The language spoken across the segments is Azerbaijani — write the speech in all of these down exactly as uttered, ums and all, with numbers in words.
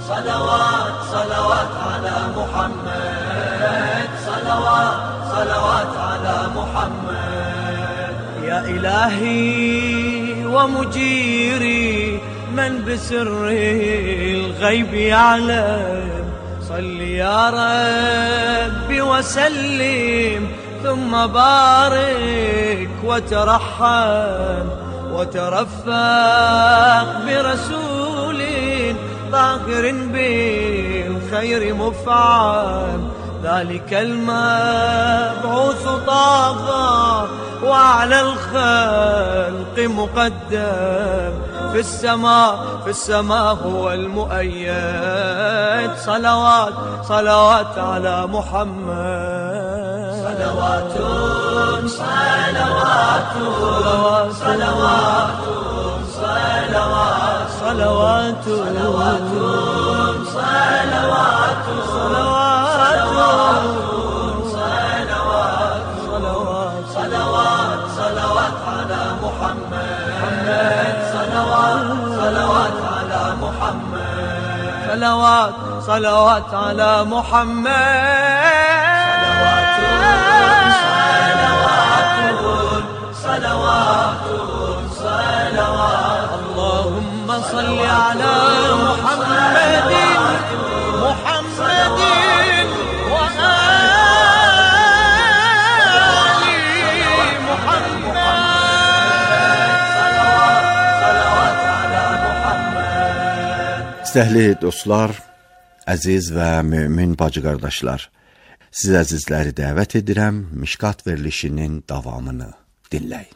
صلوات صلوات على محمد، صلوات صلوات على محمد. يا إلهي ومجيري من بسر الغيب يعلم، صل يا ربي وسلم ثم بارك وترحم وترفق برسول طاهر بالخير مفعم، ذلك المبعوث طاغى وعلى الخلق مقدم، في السماء في السماء هو المؤيد. صلوات صلوات على محمد، صلوات صلوات صلوات صلوات صلوات صلوات صلوات صلوات صلوات صلوات صلوات على محمد، صلوات صلوات على محمد، صلوات صلوات على محمد، صلوات صلوات. اللهم صل على محمد محمد وآل محمد، صلوات على محمد. Istəkli dostlar, əziz və mömin bacı qardaşlar, siz əzizləri dəvət edirəm, Mişkat verilişinin davamını dinləyin.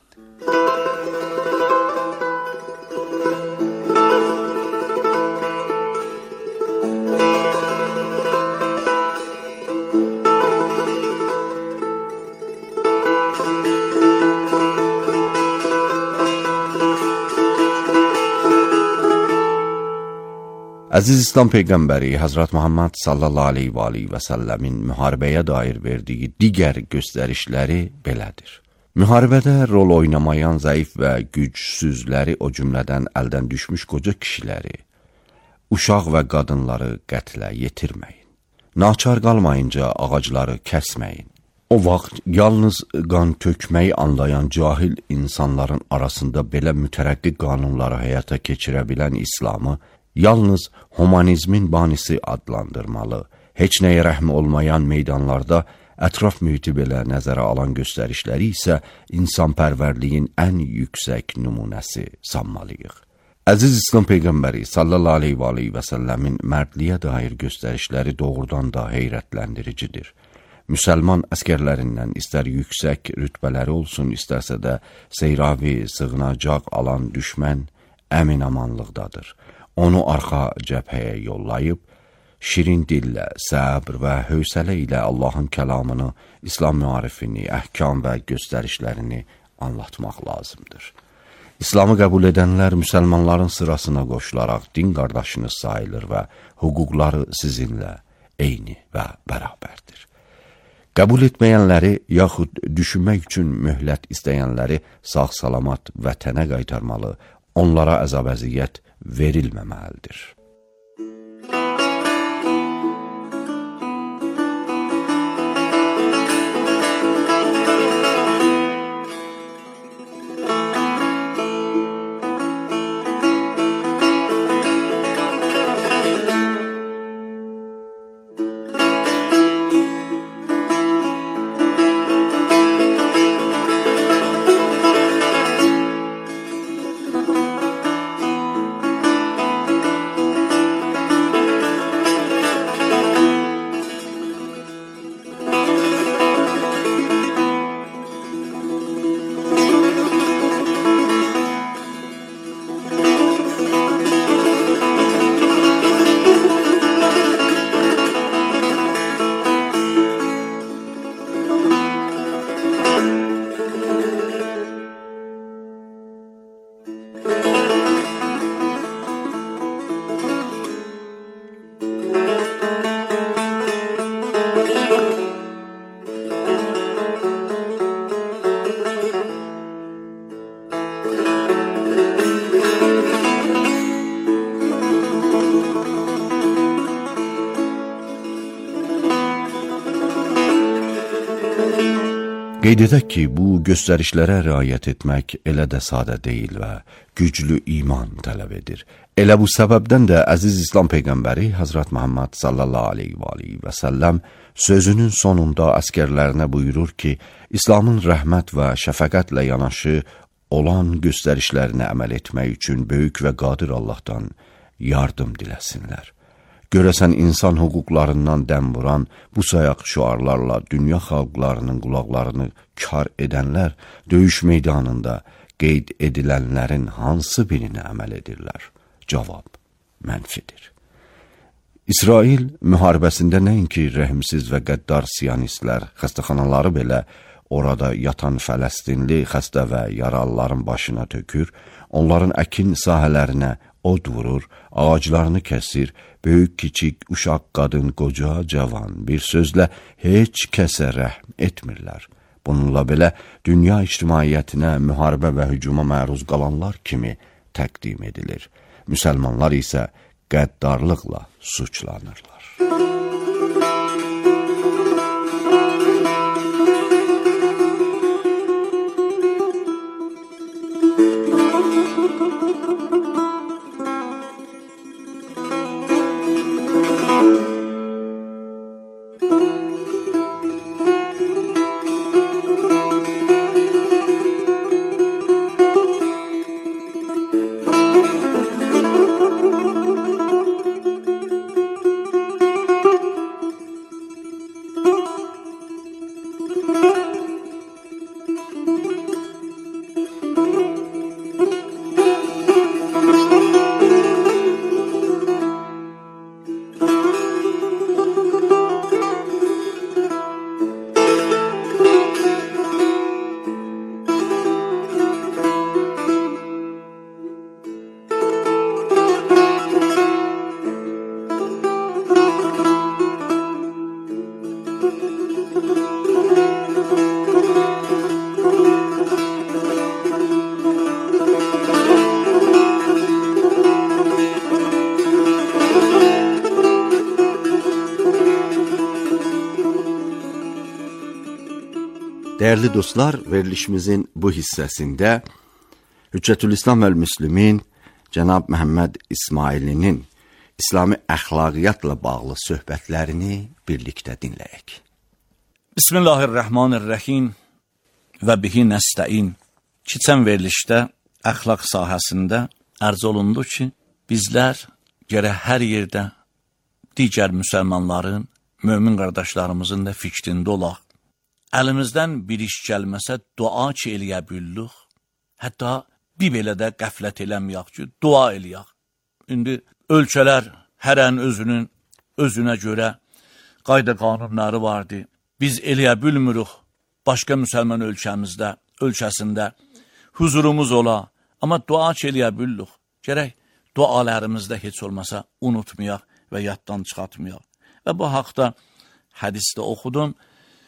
Əziz İslam Peyğəmbəri Həzrət Muhammed sallallahu aleyhi və aleyhi və səlləmin müharibəyə dair verdiyi digər göstərişləri belədir. Müharibədə rol oynamayan zəif və gücsüzləri, o cümlədən əldən düşmüş qoca kişiləri, uşaq və qadınları qətlə yetirməyin. Naçar qalmayınca ağacları kəsməyin. O vaxt yalnız qan tökməyi anlayan cahil insanların arasında belə mütərəqqi qanunları həyata keçirə bilən İslamı yalnız humanizmin banisi adlandırmalı, heç nəyə rəhm olmayan meydanlarda ətraf mühiti belə nəzərə alan göstərişləri isə insanpərvərliyin ən yüksək nümunəsi sanmalıyıq. Əziz İslam Peyğəmbəri sallallahu aleyhi və aleyhi və səlləmin mərdliyə dair göstərişləri doğrudan da heyrətləndiricidir. Müsəlman əskərlərindən istər yüksək rütbələri olsun, istərsə də seyravi sığınacaq alan düşmən əmin amanlıqdadır. Onu arxa cəbhəyə yollayıb, şirin dillə, səbr və hövsələ ilə Allahın kəlamını, İslam müarifini, əhkam və göstərişlərini anlatmaq lazımdır. İslamı qəbul edənlər müsəlmanların sırasına qoşularaq din qardaşınız sayılır və hüquqları sizinlə eyni və bərabərdir. Qəbul etməyənləri yaxud düşünmək üçün möhlət istəyənləri sağ-salamat vətənə qaytarmalı, onlara əzab-əziyyət verilməməlidir. Qeyd edək ki, bu göstərişlərə riayət etmək elə də sadə deyil və güclü iman tələb edir. Elə bu səbəbdən də əziz İslam Peyğəmbəri Həzrət Muhammed sallallahu aleyhi və aleyhi və səlləm sözünün sonunda əskərlərinə buyurur ki, İslamın rəhmət və şəfəqətlə yanaşı olan göstərişlərinə əməl etmək üçün böyük və qadir Allahdan yardım diləsinlər. Görəsən insan hüquqlarından dəm vuran bu sayaq şüarlarla dünya xalqlarının qulaqlarını kar edənlər döyüş meydanında qeyd edilənlərin hansı birinə əməl edirlər? Cavab mənfidir. İsrail müharibəsində nəinki rəhimsiz və qəddar siyonistlər xəstəxanaları belə orada yatan Fələstinli xəstə və yaralıların başına tökür, onların əkin sahələrinə od vurur, ağaclarını kəsir, böyük, kiçik, uşaq, qadın, qoca, cavan, bir sözlə heç kəsə rəhm etmirlər. Bununla belə dünya ictimaiyyətinə müharibə və hücuma məruz qalanlar kimi təqdim edilir. Müsəlmanlar isə qəddarlıqla suçlanırlar. Dəyərli dostlar, verilişimizin bu hissəsində Hüccətülislam və Müslimin cənab Məhəmməd İsmailinin İslami əxlaqiyyatla bağlı söhbətlərini birlikdə dinləyək. Bismillahirrahmanirrahim və bihi nəstəin. Keçən verilişdə əxlaq sahəsində ərz olundu ki, bizlər gərək hər yerdə digər müsəlmanların, mömin qardaşlarımızın da fikrində olaq. Əlimizdən bir iş gəlməsə dua ki eləyə bildik. Hətta bir belə də qəflət eləməyək ki, dua eləyək. İndi ölkələr hərən özünün özünə görə qayda qanunları vardı. Biz eləyə bilmirik başqa müsəlman ölkəmizdə, ölkəsində huzurumuz ola. Amma dua ki eləyə bildik. Gərək dualarımızda heç olmasa unutmayaq və yaddan çıxartmayaq. Və bu haqda hədisdə oxudum.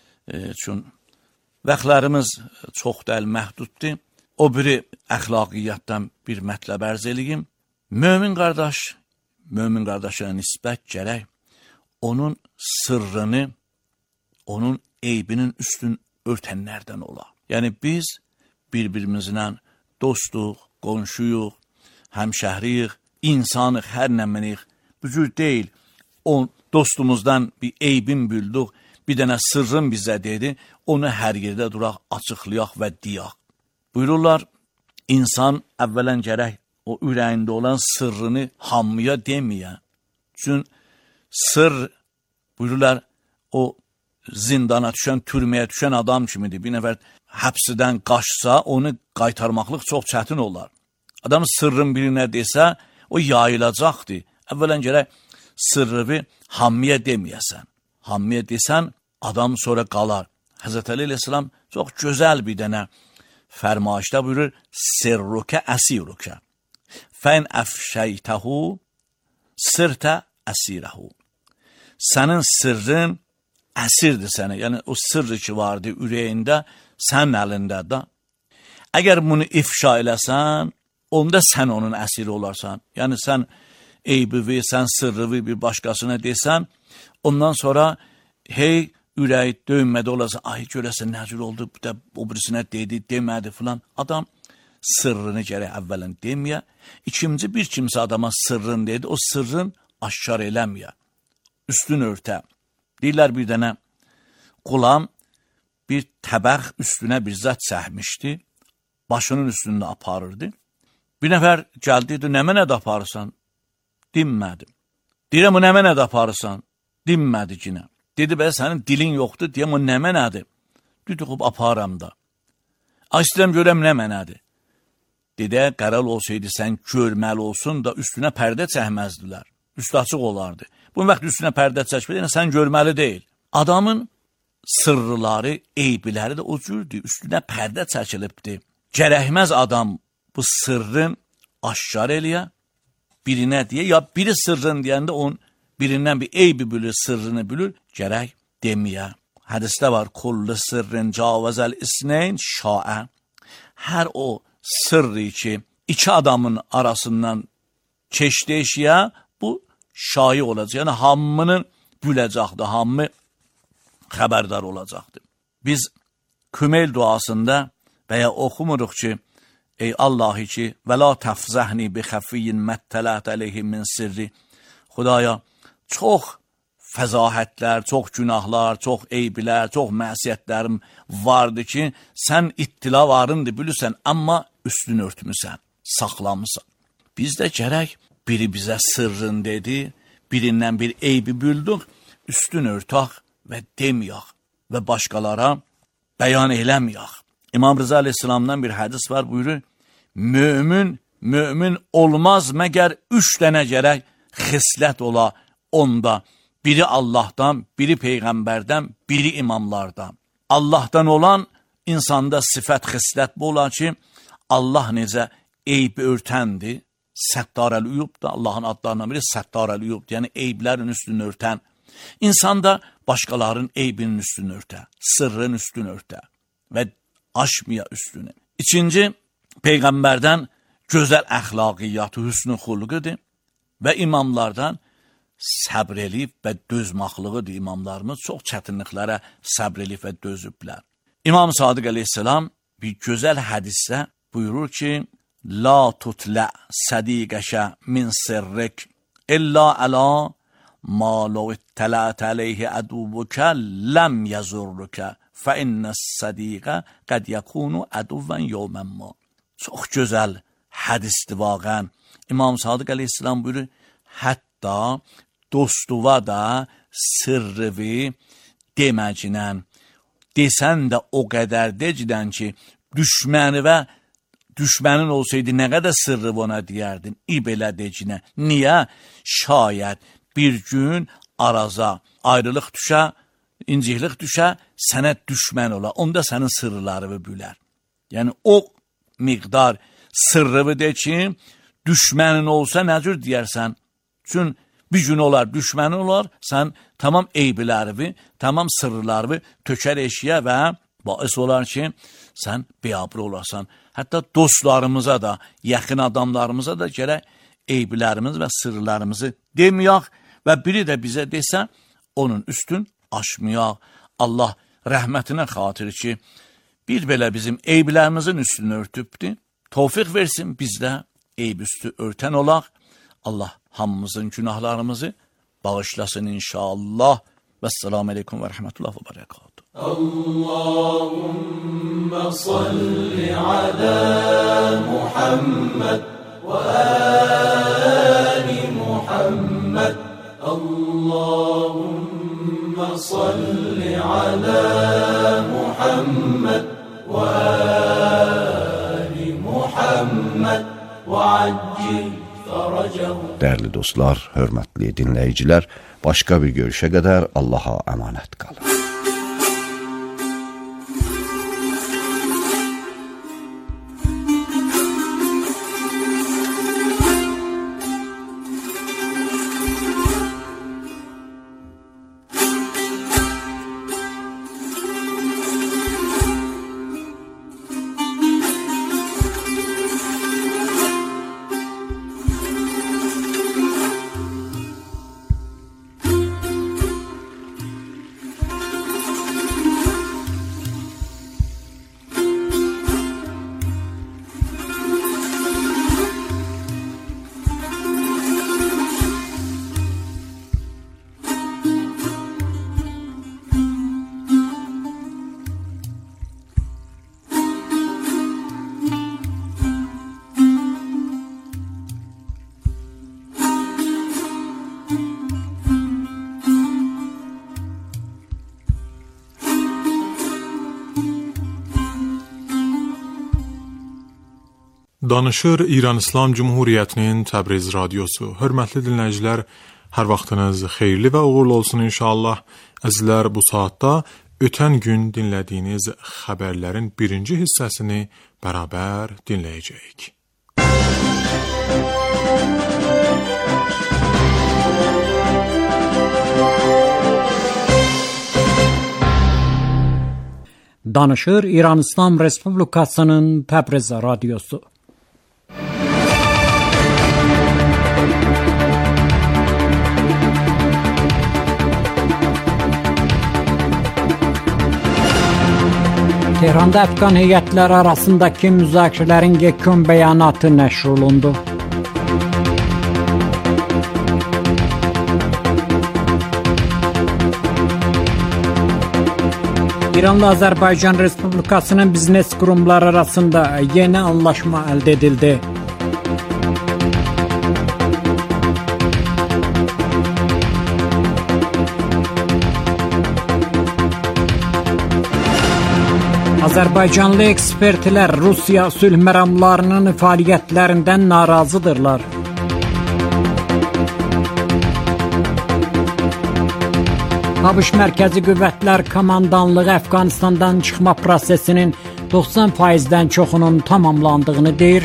Çün vaxtlarımız çox deyil, məhduddur. O biri əxlaqiyyatdan bir mətləb ərz eləyim. Mömin qardaş, mömin qardaşına nisbət gərək onun sırrını, onun eybinin üstün örtənlərdən ola. Yəni biz bir-birimizlə dostuq, qonşuyuq, həmşəhriyik, insanıq, hər nəmənik. Bu cür deyil, o dostumuzdan bir eybin bildik, bir dənə sırrın bizə dedi, onu hər yerdə duraq, açıqlayaq və deyaq. Buyururlar, insan əvvələn gərək o ürəyində olan sırrını hamıya deməyə. Çünki sır, buyururlar, o zindana düşən, türməyə düşən adam kimidir. Bir nəfər həbsdən qaçsa, onu qaytarmaqlıq çox çətin olar. Adam sırrın birinə desə, o yayılacaqdır. Əvvələn gərək sırrını hamıya deməyəsən. Hamıya desən, adam sonra qalar. Həzrət Əli əleyhissalam çox gözəl bir dənə fərmayişdə buyurur, sirrukə əsirukə, fən əfşəytəhu, sirtə əsirəhu. Sənin sırrın əsirdir sənə, yəni o sırrı ki vardı ürəyində, sənin əlində də. Əgər bunu ifşa eləsən, onda sən onun əsiri olarsan. Yəni sən eybivi, sən sırrıvi bir başqasına desən, ondan sonra hey ürəyi döyünmədə olasa, ay görəsən nə cür oldu, bu da o birisinə dedi, demədi filan. Adam sırrını gərək əvvələn deməyə. İkinci bir kimsə adama sırrın dedi, o sırrın aşkar eləməyə. Üstün örtə. Deyirlər bir dənə qulam bir təbəx üstünə bir zət səhmişdi. Başının üstündə aparırdı. Bir nəfər gəldi, dedi, nə mənə də aparırsan? Dinmədim. Deyirəm, o nə mənə də aparırsan? Dinmədi yine. Dedi, bələ sənin dilin yoxdur, deyəm, o nə mənədir? Dedi, xub, aparam da. Açdırəm, görəm nə mənədir? Dedi, qəral olsaydı sən görməli olsun da üstünə pərdə çəkməzdilər. Üstü açıq olardı. Bu vaxt üstünə pərdə çəkmədi, yəni sən görməli deyil. Adamın sırrıları, eybiləri də o cürdür, üstünə pərdə çəkilibdir. Gərəkməz adam bu sırrın aşkar eləyə, birinə deyə, ya biri sırrın deyəndə onun birindən bir eybi bilir, sırrını bilir, gərək deməyə. Hədisdə var, kullu sırrın cavazəl isneyn şaə. Hər o sırrı ki, iki adamın arasından keçdi eşiyə, bu şayi olacaq. Yəni, hamının büləcəkdir, hamı xəbərdar olacaqdır. Biz Kümeyl duasında və ya oxumuruq ki, ey Allahi ki, və la təfzəhni bi xəfiyyin məttələt əleyhim min sirri. Xudaya, çox fəzahətlər, çox günahlar, çox eybilər, çox məsiyyətlərim vardı ki, sən ittila varındır, bilirsən, amma üstünü örtmüsən, saxlamısan. Biz də gərək biri bizə sırrın dedi, birindən bir eybi bildik, üstün örtək və deməyək və başqalara bəyan eləməyək. İmam Rıza Aleyhisselam'dan bir hədis var, buyurur, mümin, mümin olmaz məgər üç dənə gərək xislət ola onda. Biri Allah'tan, biri Peyğəmbərdən, biri imamlardan. Allah'tan olan insanda sifət xislət bu olar ki, Allah necə eybi örtəndir, Səttarəl-Uyub da Allah'ın adlarından biri Səttarəl-Uyub, yəni eyblərin üstünü örtən. İnsan da başqalarının eybinin üstünü örtə, sırrın üstünü örtə və aşmaya üstünü. İkinci, Peyğəmbərdən gözəl əxlaqiyyatı, hüsnü xulqıdır və imamlardan səbr eləyib və dözmaqlığıdır. İmamlarımız çox çətinliklərə səbr eləyib və dözüblər. İmam Sadiq Aleyhisselam bir gözəl hədisdə buyurur ki, la tutlə sədiqəşə min sirrik illa əla ma lo ittələt əleyhi əduvukə ləm yəzurrukə fə innəs sədiqə qəd yəkunu əduvvən yovmən ma. Çox gözəl hədisdir vaqən. İmam Sadiq Aleyhisselam buyurur, hətta dostuva da sırrıvi deməcinən, desən də o qədər decidən ki, düşməni və düşmənin olsaydı nə qədər sırrı ona deyərdin, i belə decinə. Niyə? Şayət bir gün araza, ayrılıq düşə, inciklik düşə, sənə düşmən ola, onda sənin sırrılarını bülər. Yəni, o miqdar sırrını de ki, düşmənin olsa nə cür deyərsən? Çünki bir gün olar, düşmənin olar, sən tamam eybilərini, tamam sırrılarını tökər eşiyə və bais olar ki, sən beyabır olarsan. Hətta dostlarımıza da, yaxın adamlarımıza da gərək eybilərimiz və sırrılarımızı deməyək və biri də bizə desə, onun üstün aşmayaq. Allah rəhmətinə xatir ki, bir belə bizim eybilərimizin üstünü örtübdür. Tevfik versin, biz də eyb üstü örtən olaq. Allah hamımızın günahlarımızı bağışlasın inşallah. Vəssalamu aleykum və rəhmətullah və bərəkatuhu. Allahümme salli ala Muhammed ve ali Muhammed. Allahümme salli ala Muhammed ve ali Muhammed ve accil. Dəyərli dostlar, hörmətli dinləyicilər, başqa bir görüşə qədər Allaha əmanət qalın. Danışır İran İslam Cumhuriyyətinin Təbriz radiosu. Hörmətli dinləyicilər, hər vaxtınız xeyirli və uğurlu olsun inşallah. Əzizlər, bu saatda ötən gün dinlədiyiniz xəbərlərin birinci hissəsini bərabər dinləyəcəyik. Danışır İran İslam Respublikasının Təbriz radiosu. Tehranda Əfqan heyətləri arasındakı müzakirələrin yekun bəyanatı nəşr olundu. İranla Azərbaycan Respublikasının biznes qurumları arasında yeni anlaşma əldə edildi. Azərbaycanlı ekspertlər Rusiya sülh məramlarının fəaliyyətlərindən narazıdırlar. ABŞ Mərkəzi Qüvvətlər Komandanlığı Əfqanistandan çıxma prosesinin doxsan faizdən çoxunun tamamlandığını deyir.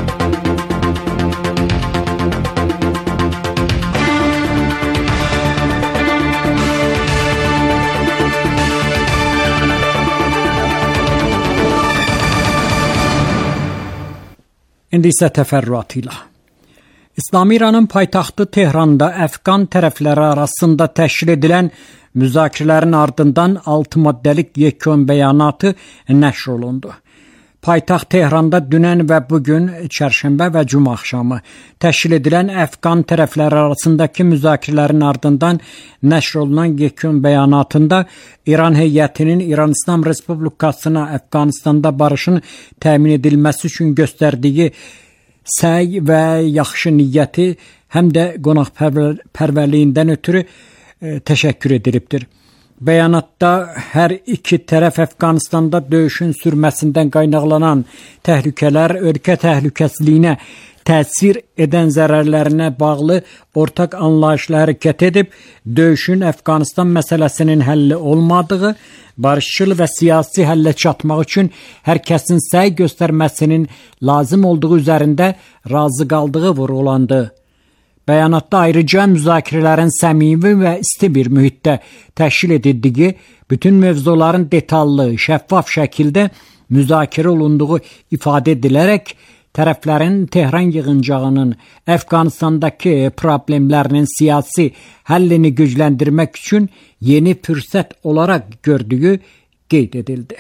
İndi isə təfərrüatıyla. İslam İranın paytaxtı Tehranda Əfqan tərəfləri arasında təşkil edilən müzakirələrin ardından altı maddəlik yekun bəyanatı nəşr olundu. Paytaxt Tehranda dünən və bugün çərşənbə və cümə axşamı təşkil edilən Əfqan tərəfləri arasındakı müzakirələrin ardından nəşr olunan yekun bəyanatında İran heyətinin İran İslam Respublikasına Əfqanistanda barışın təmin edilməsi üçün göstərdiyi səy və yaxşı niyyəti həm də qonaqpərvərliyindən ötürü e, təşəkkür edilibdir. Bəyanatda hər iki tərəf Əfqanistanda döyüşün sürməsindən qaynaqlanan təhlükələr, ölkə təhlükəsizliyinə təsir edən zərərlərinə bağlı ortaq anlayışla hərəkət edib, döyüşün Əfqanistan məsələsinin həlli olmadığı, barışçıl və siyasi həllə çatmaq üçün hər kəsin səy göstərməsinin lazım olduğu üzərində razı qaldığı vurğulandı. Bəyanatda ayrıca müzakirələrin səmimi və isti bir mühitdə təşkil edildiyi, bütün mövzuların detallı, şəffaf şəkildə müzakirə olunduğu ifadə edilərək, tərəflərin Tehran yığıncağının Əfqanistandakı problemlərinin siyasi həllini gücləndirmək üçün yeni fürsət olaraq gördüyü qeyd edildi.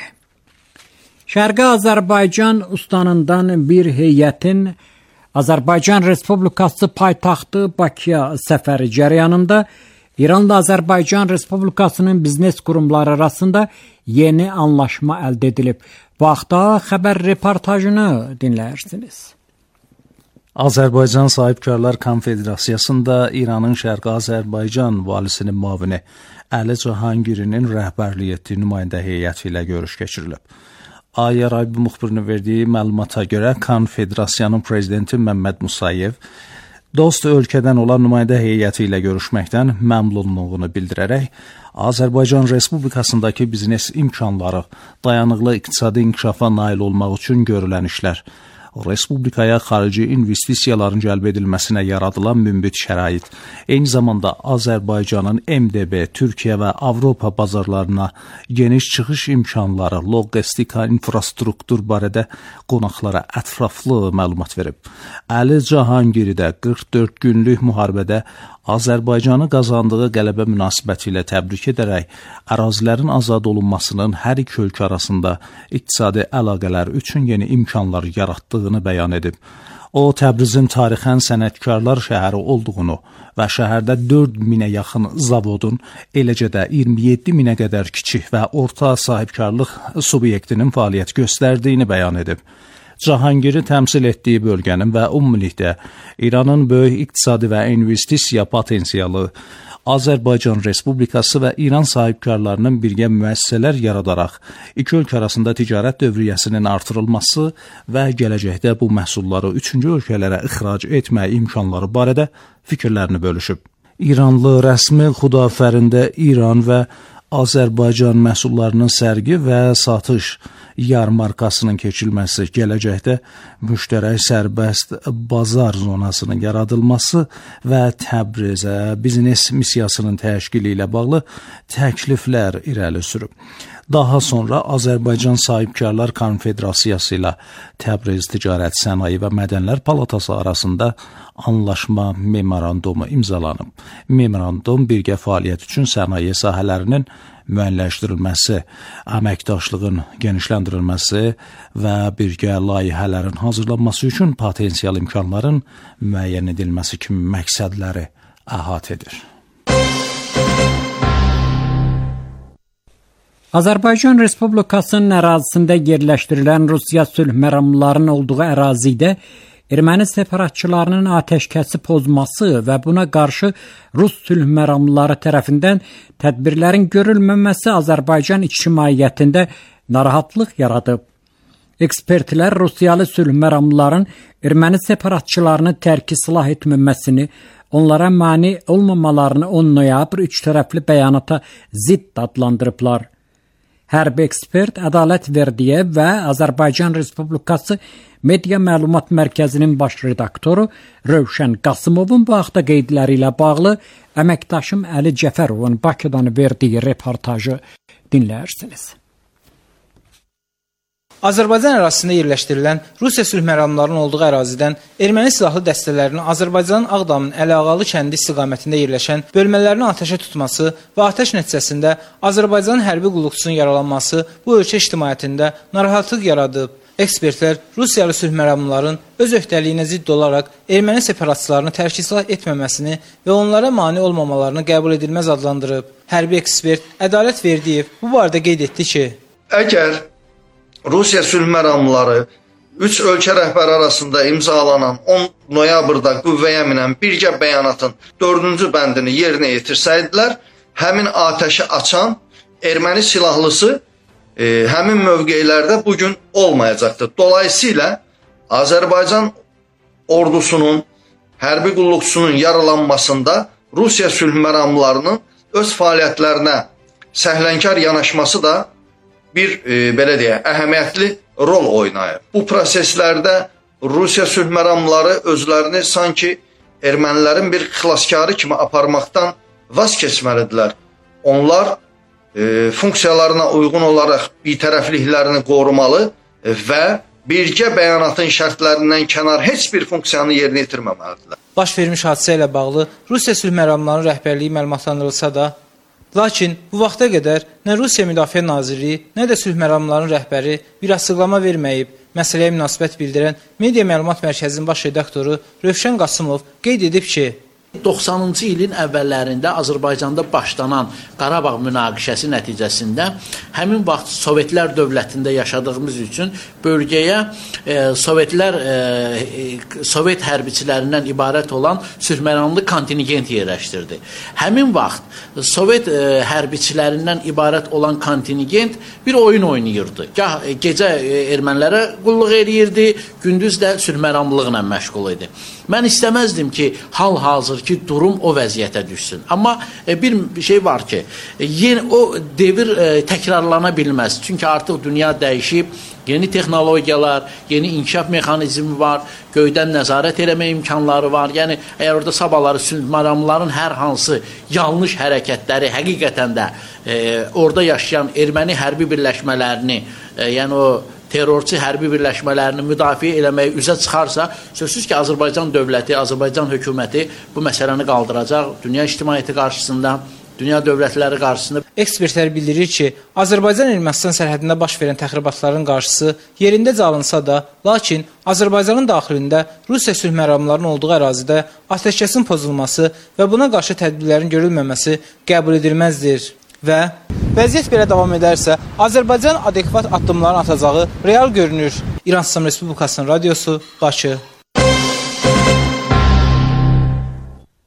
Şərqi Azərbaycan ustanından bir heyətin Azərbaycan Respublikası paytaxtı Bakıya səfəri cərəyanında İranla Azərbaycan Respublikasının biznes qurumları arasında yeni anlaşma əldə edilib. Bu haqda xəbər reportajını dinləyirsiniz. Azərbaycan Sahibkarlar Konfederasiyasında İranın Şərqi Azərbaycan valisinin müavini Əli Cahangirinin rəhbərlik etdiyi nümayəndə heyəti ilə görüş keçirilib. Ayə Rabi müxbirinin verdiyi məlumata görə Konfederasiyanın prezidenti Məmməd Musayev dost ölkədən olan nümayəndə heyəti ilə görüşməkdən məmnunluğunu bildirərək Azərbaycan Respublikasındakı biznes imkanları, dayanıqlı iqtisadi inkişafa nail olmaq üçün görülən işlər, Respublikaya xarici investisiyaların cəlb edilməsinə yaradılan münbit şərait, eyni zamanda Azərbaycanın M D B, Türkiyə və Avropa bazarlarına geniş çıxış imkanları, logistika, infrastruktur barədə qonaqlara ətraflı məlumat verib. Əli Cahangiri də qırx dörd günlük müharibədə Azərbaycanı qazandığı qələbə münasibəti ilə təbrik edərək, ərazilərin azad olunmasının hər iki ölkə arasında iqtisadi əlaqələr üçün yeni imkanlar yaratdığını bəyan edib. O, Təbrizin tarixən sənətkarlar şəhəri olduğunu və şəhərdə dörd minə yaxın zavodun, eləcə də iyirmi yeddi minə qədər kiçik və orta sahibkarlıq subyektinin fəaliyyət göstərdiyini bəyan edib. Cahangiri təmsil etdiyi bölgənin və ümumilikdə İranın böyük iqtisadi və investisiya potensialı, Azərbaycan Respublikası və İran sahibkarlarının birgə müəssisələr yaradaraq iki ölkə arasında ticarət dövriyyəsinin artırılması və gələcəkdə bu məhsulları üçüncü ölkələrə ixrac etmə imkanları barədə fikirlərini bölüşüb. İranlı rəsmi Xudafərində İran və Azərbaycan məhsullarının sərgi və satış yarmarkasının keçilməsi, gələcəkdə müştərək sərbəst bazar zonasının yaradılması və Təbrizə biznes missiyasının təşkili ilə bağlı təkliflər irəli sürüb. Daha sonra Azərbaycan Sahibkarlar Konfederasiyası ilə Təbriz Ticarət, Sənaye və Mədənlər Palatası arasında anlaşma memorandumu imzalanıb. Memorandum birgə fəaliyyət üçün sənaye sahələrinin müəyyənləşdirilməsi, əməkdaşlığın genişləndirilməsi və birgə layihələrin hazırlanması üçün potensial imkanların müəyyən edilməsi kimi məqsədləri əhatə edir. Azərbaycan Respublikasının ərazisində yerləşdirilən Rusiya sülh məramlarının olduğu ərazidə erməni separatçılarının atəşkəsi pozması və buna qarşı Rus sülh məramları tərəfindən tədbirlərin görülməməsi Azərbaycan ictimaiyyətində narahatlıq yaradıb. Ekspertlər Rusiyalı sülh məramların erməni separatçılarını tərki silah etməməsini, onlara mane olmamalarını on noyabr üç tərəfli bəyanata zidd adlandırıblar. Hərbi ekspert Ədalət Verdiyev və Azərbaycan Respublikası Media Məlumat Mərkəzinin baş redaktoru Rövşən Qasımovun bu haqda qeydləri ilə bağlı əməkdaşım Əli Cəfərovun Bakıdan verdiyi reportajı dinləyirsiniz. Azərbaycan ərazisində yerləşdirilən Rusiya sülh məramlarının olduğu ərazidən erməni silahlı dəstələrinin Azərbaycanın Ağdamın Əliağalı kəndi istiqamətində yerləşən bölmələrini atəşə tutması və atəş nəticəsində Azərbaycanın hərbi qulluqçusunun yaralanması bu ölkə ictimaiyyətində narahatlıq yaradıb. Ekspertlər Rusiyalı sülh məramların öz öhdəliyinə zidd olaraq erməni separatçılarını tərki silah etməməsini və onlara mane olmamalarını qəbul edilməz adlandırıb. Hərbi ekspert Ədalət Verdiyev bu barədə qeyd etdi ki, əgər Rusiya sülh məramları üç ölkə rəhbəri arasında imzalanan on noyabrda qüvvəyə minən birgə bəyanatın dördüncü bəndini yerinə yetirsəydilər, həmin atəşi açan erməni silahlısı e, həmin mövqelərdə bugün olmayacaqdır. Dolayısıyla Azərbaycan ordusunun, hərbi qulluqçusunun yaralanmasında Rusiya sülh məramlarının öz fəaliyyətlərinə səhlənkar yanaşması da bir e, belə deyə əhəmiyyətli rol oynayır. Bu proseslərdə Rusiya sülh məramları özlərini sanki ermənilərin bir xilaskarı kimi aparmaqdan vaz keçməlidirlər. Onlar e, funksiyalarına uyğun olaraq bitərəfliklərini qorumalı və birgə bəyanatın şərtlərindən kənar heç bir funksiyanı yerinə yetirməməlidirlər. Baş vermiş hadisə ilə bağlı Rusiya sülh məramlarının rəhbərliyi məlumatlandırılsa da, lakin bu vaxta qədər nə Rusiya Müdafiə Nazirliyi, nə də sülh məramlarının rəhbəri bir açıqlama verməyib. Məsələyə münasibət bildirən Media Məlumat Mərkəzinin baş redaktoru Rövşən Qasımov qeyd edib ki, doxsanıncı ilin əvvəllərində Azərbaycanda başlanan Qarabağ münaqişəsi nəticəsində həmin vaxt Sovetlər dövlətində yaşadığımız üçün bölgəyə e, Sovetlər e, Sovet hərbiçilərindən ibarət olan sülhməramlı kontingent yerləşdirdi. Həmin vaxt Sovet e, hərbiçilərindən ibarət olan kontingent bir oyun oynayırdı. Gah e, gecə e, ermənilərə qulluq eləyirdi, gündüz də sülhməramlılıqla məşğul idi. Mən istəməzdim ki, hal-hazır ki, durum o vəziyyətə düşsün. Amma e, bir şey var ki, e, yeni, o devir e, təkrarlana bilməz. Çünki artıq dünya dəyişib, yeni texnologiyalar, yeni inkişaf mexanizmi var, göydən nəzarət eləmə imkanları var. Yəni, əgər orada sabahları sülhməramların hər hansı yanlış hərəkətləri həqiqətən də e, orada yaşayan erməni hərbi birləşmələrini, e, yəni o terrorçu hərbi birləşmələrini müdafiə eləməyə üzə çıxarsa, sözsüz ki, Azərbaycan dövləti, Azərbaycan hökuməti bu məsələni qaldıracaq dünya ictimaiyyəti qarşısında, dünya dövlətləri qarşısında. Ekspertlər bildirir ki, Azərbaycan-Ermənistan sərhədində baş verən təxribatların qarşısı yerindəcə alınsa da, lakin Azərbaycanın daxilində Rusiya sülh məramlarının olduğu ərazidə atəşkəsin pozulması və buna qarşı tədbirlərin görülməməsi qəbul edilməzdir. Və vəziyyət belə davam edərsə, Azərbaycan adekvat addımların atacağı real görünür. İran İslam Respublikasının radiosu, Bakı.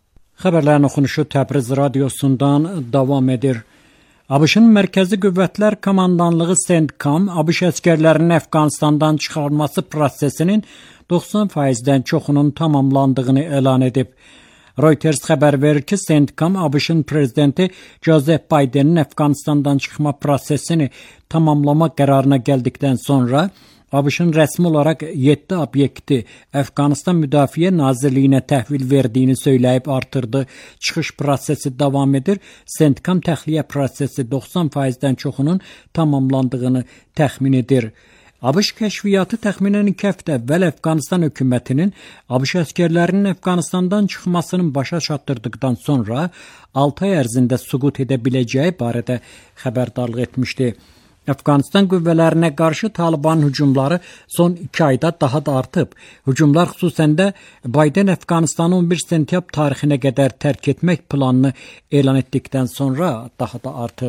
Xəbərlərin oxunuşu Təbriz radiosundan davam edir. ABŞ-ın Mərkəzi Qüvvətlər Komandanlığı CENTCOM, ABŞ əskərlərinin Əfqanistandan çıxarılması prosesinin doxsan faizdən çoxunun tamamlandığını elan edib. Reuters xəbər verir ki, CENTCOM ABŞ-ın prezidenti Joseph Bidenin Əfqanistandan çıxma prosesini tamamlama qərarına gəldikdən sonra ABŞ-ın rəsmi olaraq yeddi obyekti Əfqanistan Müdafiə Nazirliyinə təhvil verdiyini söyləyib artırdı. Çıxış prosesi davam edir. CENTCOM təxliyə prosesi doxsan faizdən çoxunun tamamlandığını təxmin edir. ABŞ kəşfiyyatı təxminən iki həftə əvvəl Əfqanistan hökumətinin ABŞ əskərlərinin Əfqanistandan çıxmasının başa çatdırdıqdan sonra altı ay ərzində süqut edə biləcəyi barədə xəbərdarlıq etmişdi. Əfqanistan qüvvələrinə qarşı Talibanın hücumları son iki ayda daha da artıb. Hücumlar xüsusən də Biden Əfqanistanı on bir sentyabr tarixinə qədər tərk etmək planını elan etdikdən sonra daha da artıb.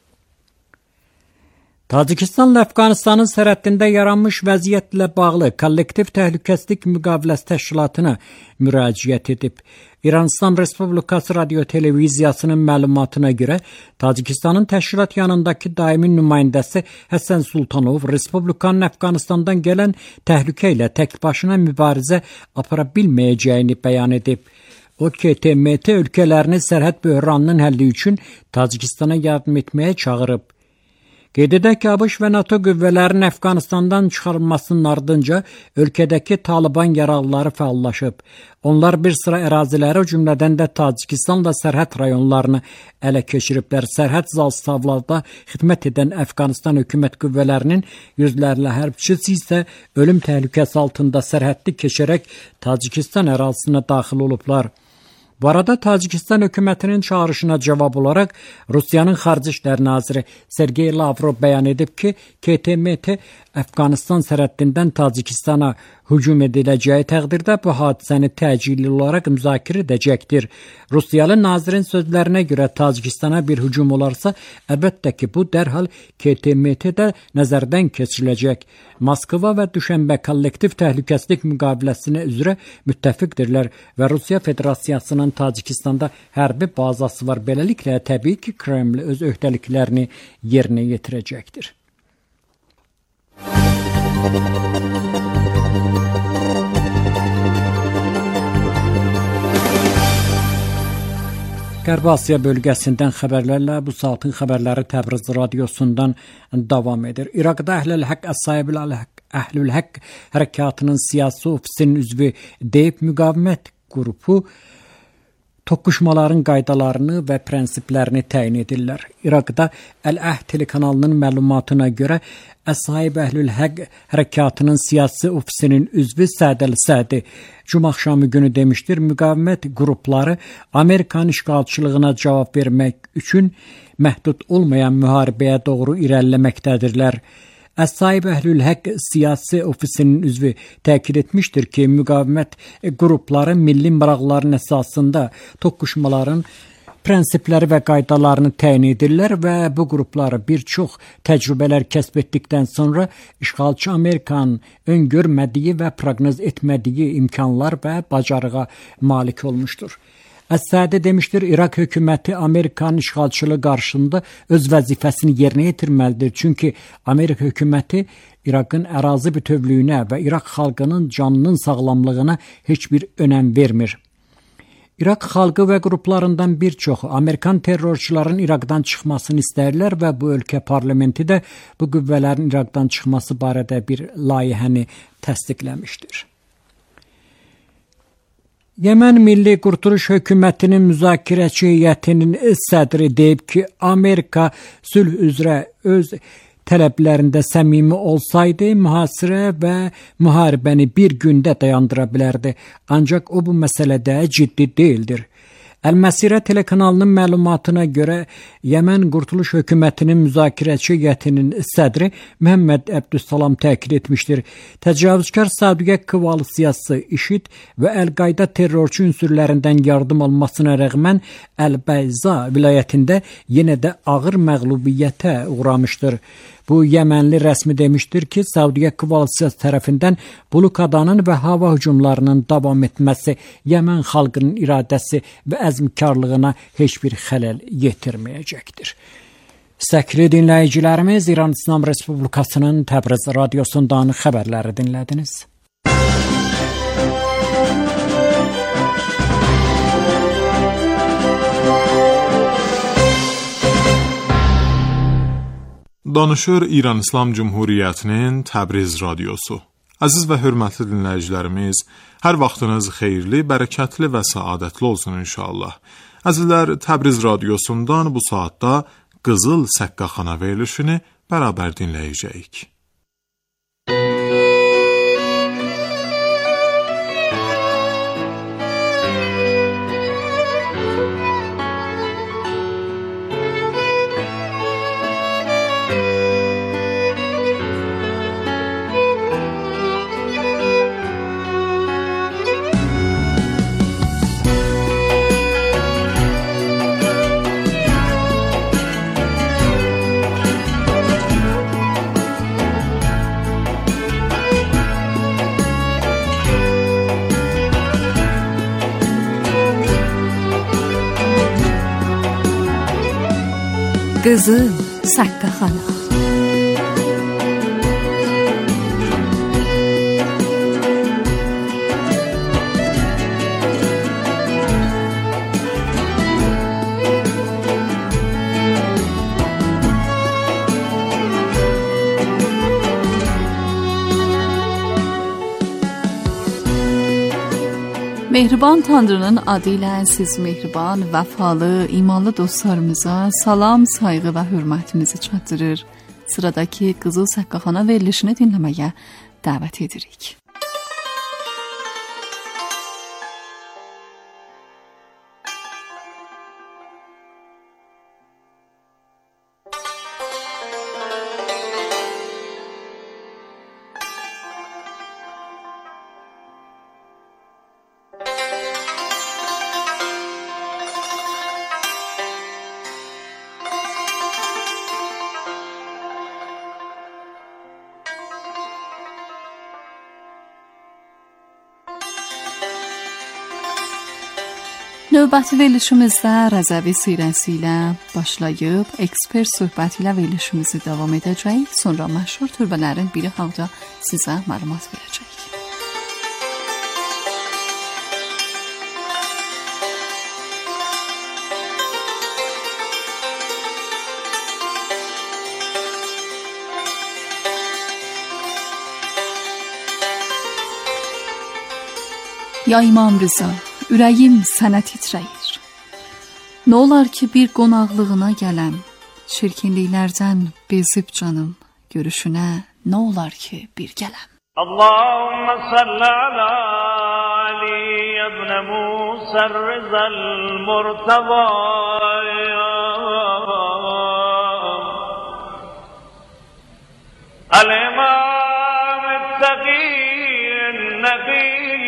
Tacikistanla Əfqanistanın sərhədində yaranmış vəziyyətlə bağlı kollektiv təhlükəsizlik müqaviləsi təşkilatına müraciət edib. İran-İslam Respublikası Radio Televiziyasının məlumatına görə Tacikistanın təşkilat yanındakı daimi nümayəndəsi Həsən Sultanov Respublikanın Əfqanistandan gələn təhlükə ilə tək başına mübarizə apara bilməyəcəyini bəyan edib. O, K T M T ölkələrini sərhəd böhranının həlli üçün Tacikistana yardım etməyə çağırıb. Qeyd edək ki, ABŞ və NATO qüvvələrinin Əfqanistandan çıxarılmasının ardınca ölkədəki Taliban yaraqlıları fəallaşıb. Onlar bir sıra əraziləri, o cümlədən də Tacikistanla sərhəd rayonlarını ələ keçiriblər. Sərhəd zastavlarda xidmət edən Əfqanistan hökumət qüvvələrinin yüzlərlə hərbçisi isə ölüm təhlükəsi altında sərhəddi keçərək Tacikistan ərazisinə daxil olublar. Bu arada Tacikistan hökumətinin çağırışına cavab olaraq Rusiyanın Xarici İşlər Naziri Sergey Lavrov bəyan edib ki, K T M T Əfqanistan sərhəddindən Tacikistana hücum ediləcəyi təqdirdə bu hadisəni təcili olaraq müzakirə edəcəkdir. Rusiyalı nazirin sözlərinə görə Tacikistana bir hücum olarsa, əlbəttə ki, bu dərhal K T M T-də nəzərdən keçiriləcək. Moskva və Düşənbə kollektiv təhlükəsizlik müqaviləsinə üzrə müttəfiqdirlər və Rusiya Federasiyasının Tacikistanda hərbi bazası var. Beləliklə, təbii ki, Kreml öz öhdəliklərini yerinə yetirəcəkdir. Qərbi Asiya bölgəsindən xəbərlərlə bu saatın xəbərləri Təbriz radiosundan davam edir. İraqda Əhlül-Haqq Əhlül-Haqq hərəkatının siyasi ofisinin üzvü deyib müqavimət qrupu toqquşmaların qaydalarını və prinsiplərini təyin edirlər. İraqda Əl-Əhd telekanalının məlumatına görə Əshaib Əhlül-Haqq hərəkatının siyasi ofisinin üzvü Səd Əl-Sədi cümə axşamı günü demişdir, müqavimət qrupları Amerikanın işğalçılığına cavab vermək üçün məhdud olmayan müharibəyə doğru irəliləməkdədirlər. Əshaib Əhlül-Haqq siyasi ofisinin üzvü təkid etmişdir ki, müqavimət qrupları milli maraqların əsasında toqquşmaların prinsipləri və qaydalarını təyin edirlər və bu qrupları bir çox təcrübələr kəsb etdikdən sonra işğalçı Amerikanın öngörmədiyi və proqnoz etmədiyi imkanlar və bacarığa malik olmuşdur. Əs-Sədi demişdir, İraq hökuməti Amerikanın işğalçılığı qarşısında öz vəzifəsini yerinə yetirməlidir. Çünki Amerika hökuməti İraqın ərazi bütövlüyünə və İraq xalqının canının sağlamlığına heç bir önəm vermir. İraq xalqı və qruplarından bir çoxu Amerikan terrorçuların İraqdan çıxmasını istərlər və bu ölkə parlamenti də bu qüvvələrin İraqdan çıxması barədə bir layihəni təsdiqləmişdir. Yemen Milli Qurtuluş Hökumətinin müzakirəçi heyətinin sədri deyib ki, Amerika sülh üzrə öz tələblərində səmimi olsaydı, mühasirə və müharibəni bir gündə dayandıra bilərdi. Ancaq o bu məsələdə ciddi deyildir. Əl-Məsirə telekanalının məlumatına görə Yemen Qurtuluş Hökumətinin müzakirəçi heyətinin sədri Məhəmməd Əbdüssalam təkid etmişdir. Təcavüzkar Səudiyyə koalisiyası IŞİD və Əl-Qayda terrorçu ünsürlərindən yardım almasına rəğmən Əl-Bəyza vilayətində yenə də ağır məğlubiyyətə uğramışdır. Bu Yemenli rəsmi demişdir ki, Səudiyyə koalisiyası tərəfindən blokadanın və hava hücumlarının davam etməsi Yemen xalqının iradəsi və əzmkarlığına heç bir xələl yetirməyəcəkdir. Səkli dinləyicilərimiz, İran İslam Respublikasının Təbriz radiosundan xəbərləri dinlədiniz. Danışır İran İslam Cumhuriyyətinin Təbriz radiosu. Əziz və hörmətli dinləyicilərimiz, hər vaxtınız xeyirli, bərəkətli və səadətli olsun inşallah. Əzizlər, Təbriz radiosundan bu saatda Qızıl Səqqaxana verilişini bərabər dinləyəcəyik. Qızıl Səqqaxana. Mehriban Tanrının adı ilə siz mehriban, vəfalı, imanlı dostlarımıza salam, sayğı və hörmətimizi çatdırır. Sıradakı Qızıl Səqqaxana verilişini dinləməyə dəvət edirik. Növbəti verilişimizdə Rəzəvi sirəsi ilə başlayıb, ekspert söhbəti ilə verilişimizi davam edəcəyik. Sonra məşhur türbələrin biri haqda sizə məlumat verəcəyik. Ya İmam Rıza, ürəyim sənə titrəyir. Nə olar ki bir qonaqlığına gələm, çirkinliklərdən bezib canım, görüşünə nə olar ki bir gələm. Allahumma salli ala Ali ibn Musa Rıza al-Murtada al-İmam el-Taqi el-Nabi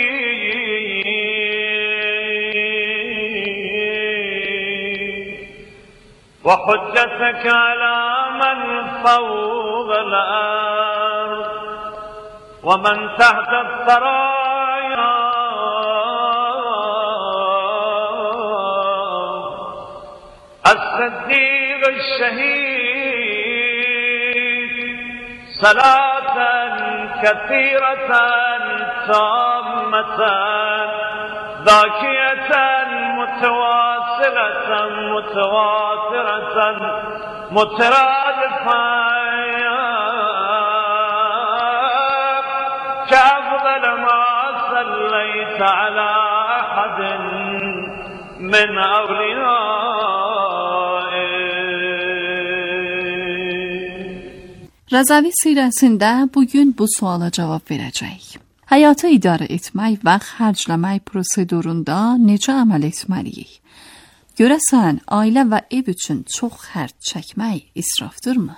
وحجتك على من فوق الأرض ومن تحت الثرايا الصديق الشهيد صلاة كثيرة تامة ذاكية متواصلة متواترة مترادفة كأفضل ما صليت على أحد من أوليائك. Rəzəvi sirəsində bugün bu suala cavab verəcəyik. Həyatı idarə etmək və xərcləmək prosedurunda necə əməl etməliyik? Görəsən, ailə və ev üçün çox xərc çəkmək israfdırmı?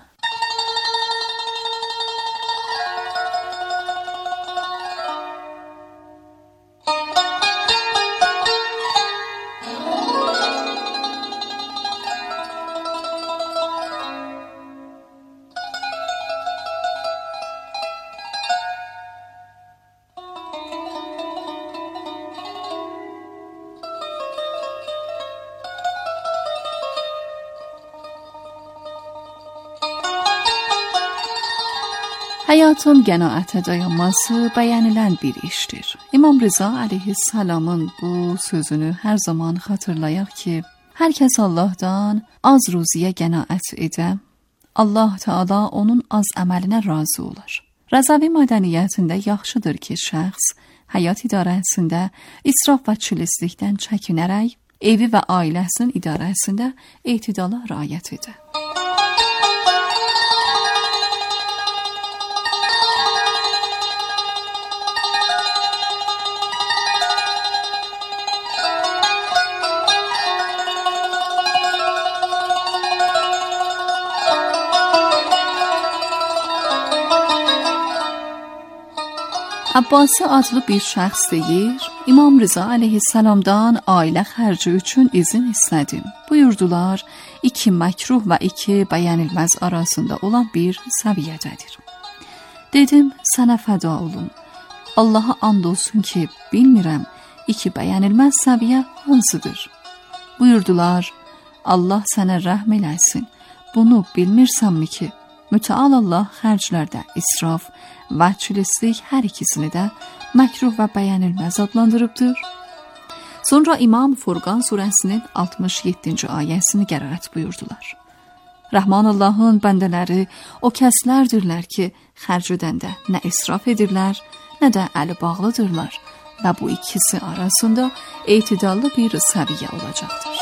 Həyatın qənaətə dayanması bəyənilən bir işdir. İmam Rıza əleyhissalamın bu sözünü hər zaman xatırlayaq ki, hər kəs Allahdan az ruziyə qənaət edə, Allah Teala onun az əməlinə razı olar. Rəzavi mədəniyyətində yaxşıdır ki, şəxs həyat idarəsində israf və çileslikdən çəkinərək, evi və ailəsinin idarəsində etidala riayət edə. Abbasi adlı bir şəxs deyir, İmam Rıza əleyhissalamdan ailə xərci üçün izin istədim. Buyurdular, iki məkruh və iki bəyənilməz arasında olan bir səviyyədədir. Dedim, sənə fəda olum. Allaha and olsun ki, bilmirəm, iki bəyənilməz səviyyə hansıdır? Buyurdular, Allah sənə rəhm eləsin. Bunu bilmirsənmi ki, mütəal Allah xərclərdə israf və çileslik hər ikisini də məkruh və bəyənilməz adlandırıbdır. Sonra İmam Furqan surəsinin altmış yeddinci ayəsini qiraət buyurdular. Rəhman Allahın bəndələri o kəslərdirlər ki, xərc edəndə nə israf edirlər, nə də əli bağlıdırlar və bu ikisi arasında etidallı bir səviyyə olacaqdır.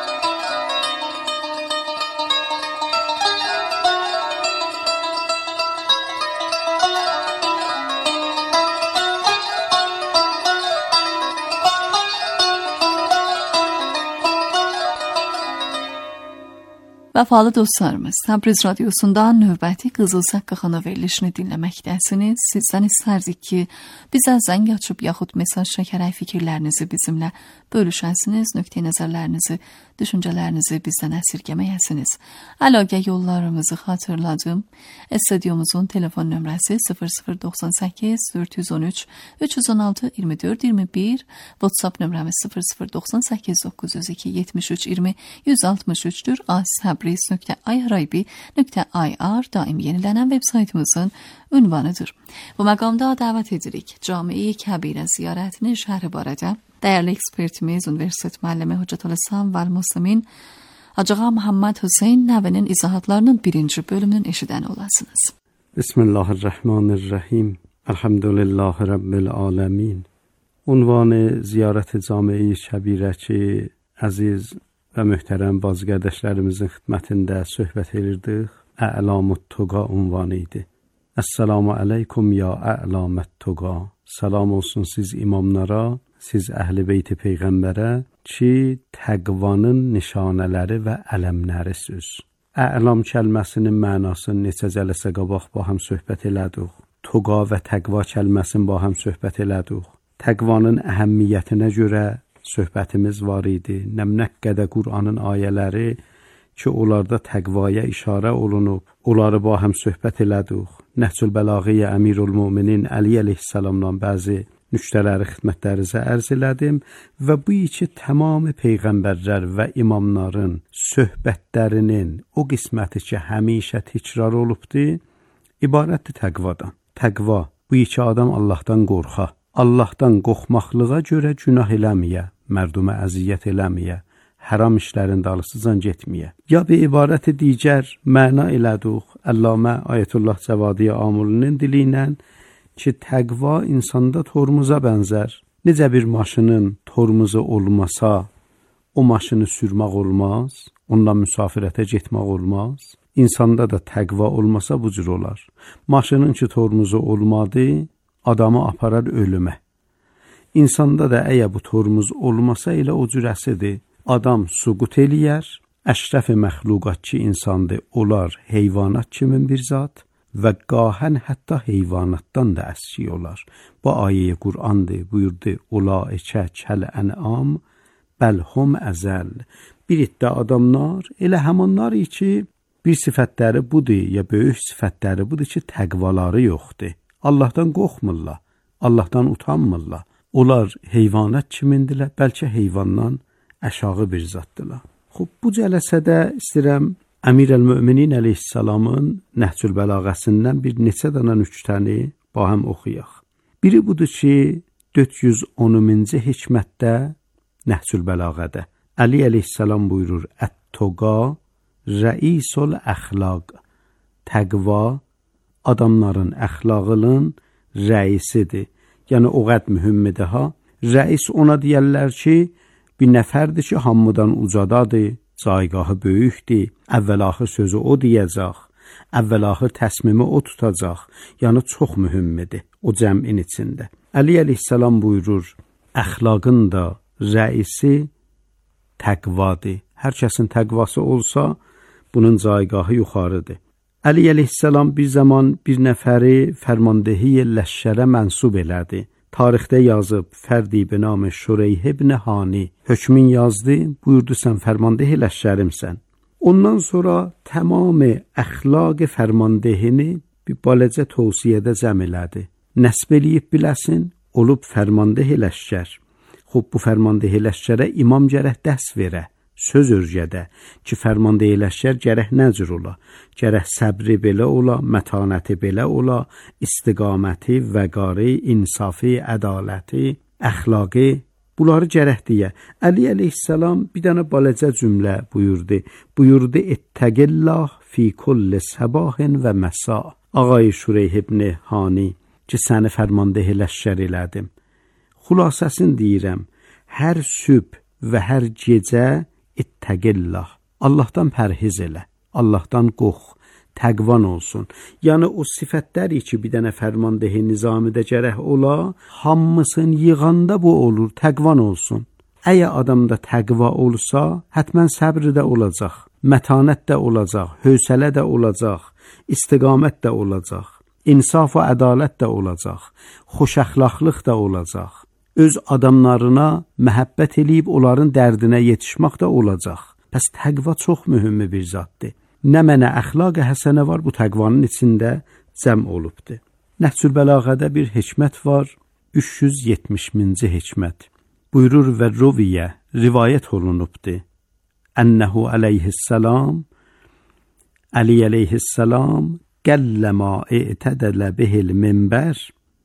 Vəfalı dostlarımız, Təbriz radiosundan növbəti Qızıl Saqqı xana verilişini dinləməkdəsiniz. Sizdən istərdik ki, bizə zəng açıb yaxud mesaj çəkərək fikirlərinizi bizimlə bölüşəsiniz, nöqteyi nəzərlərinizi, düşüncələrinizi bizdən əsirgəməyəsiniz. Əlaqə yollarımızı xatırladım. Studyomuzun telefon nömrəsi sıfır sıfır doxsan səkkiz dörd yüz on üç üç yüz on altı iyirmi dörd iyirmi bir, WhatsApp nömrəmiz sıfır sıfır doxsan səkkiz doqquz yüz iki yetmiş üç iyirmi yüz altmış üçdür. Təbriz nöqtə i r i b nöqtə i r daim yenilənən web saytımızın ünvanıdır. Bu məqamda dəvət edirik. Cami-i Kəbirə ziyarətini şərhi barədə dəyərli ekspertimiz, Universitet müəllimi Hüccətül-İslam və Müslimin Hacığa Muhammed Hüseyn Nəvinin izahatlarının birinci bölümünün eşidən olasınız. Bismillahirrahmanirrahim. Elhamdülillahi Rabbil alemin. Unvanı ziyarət-i Cami-i Kəbirə ki, əziz və möhtərəm bazı qardaşlarımızın xidmətində söhbət edirdik. Ə'lamut Tuqa unvanı idi. Əssalamu aleykum ya ə'lamət Tuqa. Salam olsun siz imamlara, siz əhl-i beyti peyğəmbərə ki, təqvanın nişanələri və ələmləri söz. Ə'lam kəlməsinin mənasını neçə cələsə qabaq ba həm söhbət elədik. Tuqa və təqva kəlməsini ba həm söhbət elədik. Təqvanın əhəmmiyyətinə görə söhbətimiz var idi. Nəmnək qədə Qur'anın ayələri ki, onlarda təqvaya işarə olunub, onları ba həm söhbət elədik. Nəhcül Bəlağiyyə Əmirul-Müminin Əli əleyhissalamdan bəzi nüktələri xidmətlərinizə ərz elədim və bu iki tamamı peyğəmbərlər və imamların söhbətlərinin o qisməti ki, həmişə təkrar olubdur, ibarətdir təqvadan. Təqva, bu iki adam Allahdan qorxa. Allahdan qorxmaqlığa görə günah eləməyə, mərdumə əziyyət eləməyə, haram işlərin dalısıcan getməyə. Ya bir ibarəti digər məna elədik, Əllamə Ayətullah Cəvadi Amulinin dili ilə ki, təqva insanda tormuza bənzər. Necə bir maşının tormuzu olmasa, o maşını sürmək olmaz, onunla müsafirətə getmək olmaz. İnsanda da təqva olmasa bu cür olar. Maşının ki, tormuzu olmadı, adamı aparar ölümə. İnsanda da əgər bu tormuz olmasa elə o cürəsidir. Adam suqut eləyər, əşrəf-i məxluqat ki insandır, olar heyvanat kimin bir zat və qahən hətta heyvanatdan da əski olar. Bu ayəyə Qur'andır, buyurdu, Ulaikə kəl-ən'am bəlhum əzəl. Bir iddə adamlar, elə həmanlar ki, bir sifətləri budur, ya böyük sifətləri budur ki, təqvaları yoxdur. Allahdan qorxmurlar, Allahdan utanmırlar. Onlar heyvanat kimindilər, bəlkə heyvandan aşağı bir zatdılar. Xub, bu cələsədə istəyirəm Əmirəl-Möminin əleyhissalamın Nəhcül Bəlağəsindən bir neçə dənə nüktəni ba həm oxuyaq. Biri budur ki, dörd yüz onuncu hikmətdə Nəhcül Bəlağədə Əli əleyhissalam buyurur: Ət-toqa rəisul əxlaq. Təqva adamların əxlaqının rəisidir. Yəni o qəd mühümmidir ha. Rəis ona deyərlər ki, bir nəfərdir ki, hamıdan ucadadır, caygahı böyükdür, əvvəl-axır sözü o deyəcək, əvvəl-axır təsmimi o tutacaq, yəni çox mühümmidir o cəmin içində. Əli əleyhissalam buyurur, əxlaqın da rəisi təqvadır. Hər kəsin təqvası olsa, bunun caygahı yuxarıdır. Əli əleyhissalam bir zaman bir nəfəri fərmandehi ləşkərə mənsub elədi. Tarixdə yazıb, fərdi binam Şureyh ibn Hani hökmün yazdı, buyurdu sən fərmandehi ləşkərimsən. Ondan sonra tamamı əxlaq fərmandehini bir balacə tövsiyədə cəm elədi. Nəsb eləyib biləsin, olub fərmandehi ləşkər. Xub bu fərmandehi ləşkərə imam gərək dərs verə, söz örgədə ki, fərmandehi ləşkər gərək nəcür ola, gərək səbri belə ola, mətanəti belə ola, istiqaməti, vəqarı, insafı, ədaləti, əxlaqı, bunları gərək deyə. Əli əleyhissalam bir dənə balacə cümlə buyurdu. Buyurdu, ittəqillah fi kulli səbahin və məsa. Ağay Şureyh ibn Hani ki, səni fərmandehi ləşkər elədim. Xülasəsini deyirəm, hər sübh və hər gecə ittəqillah, Allahdan pərhiz elə, Allahdan qorx, təqvan olsun. Yəni o sifətləri ki, bir dənə fərmandehi nizamidə gərək ola, hamısını yığanda bu olur, təqvan olsun. Əgər adamda təqva olsa, hətmən səbr də olacaq, mətanət də olacaq, hövsələ də olacaq, istiqamət də olacaq, insaf və ədalət də olacaq, xoş əxlaqlıq da olacaq. Öz adamlarına məhəbbət eləyib onların dərdinə yetişmək də olacaq. Bəs təqva çox mühüm bir zaddır. Nə mənə əxlaq həsənə var, bu təqvanın içində cəm olubdur. Nəhcül Bəlağədə bir hikmət var, üç yüz yetmişinci hikmət. Buyurur və roviyə, rivayət olunubdur. Ənəhu əleyhissalam, Əli əleyhissalam, qəlləmə i'tədələ bihil minbər,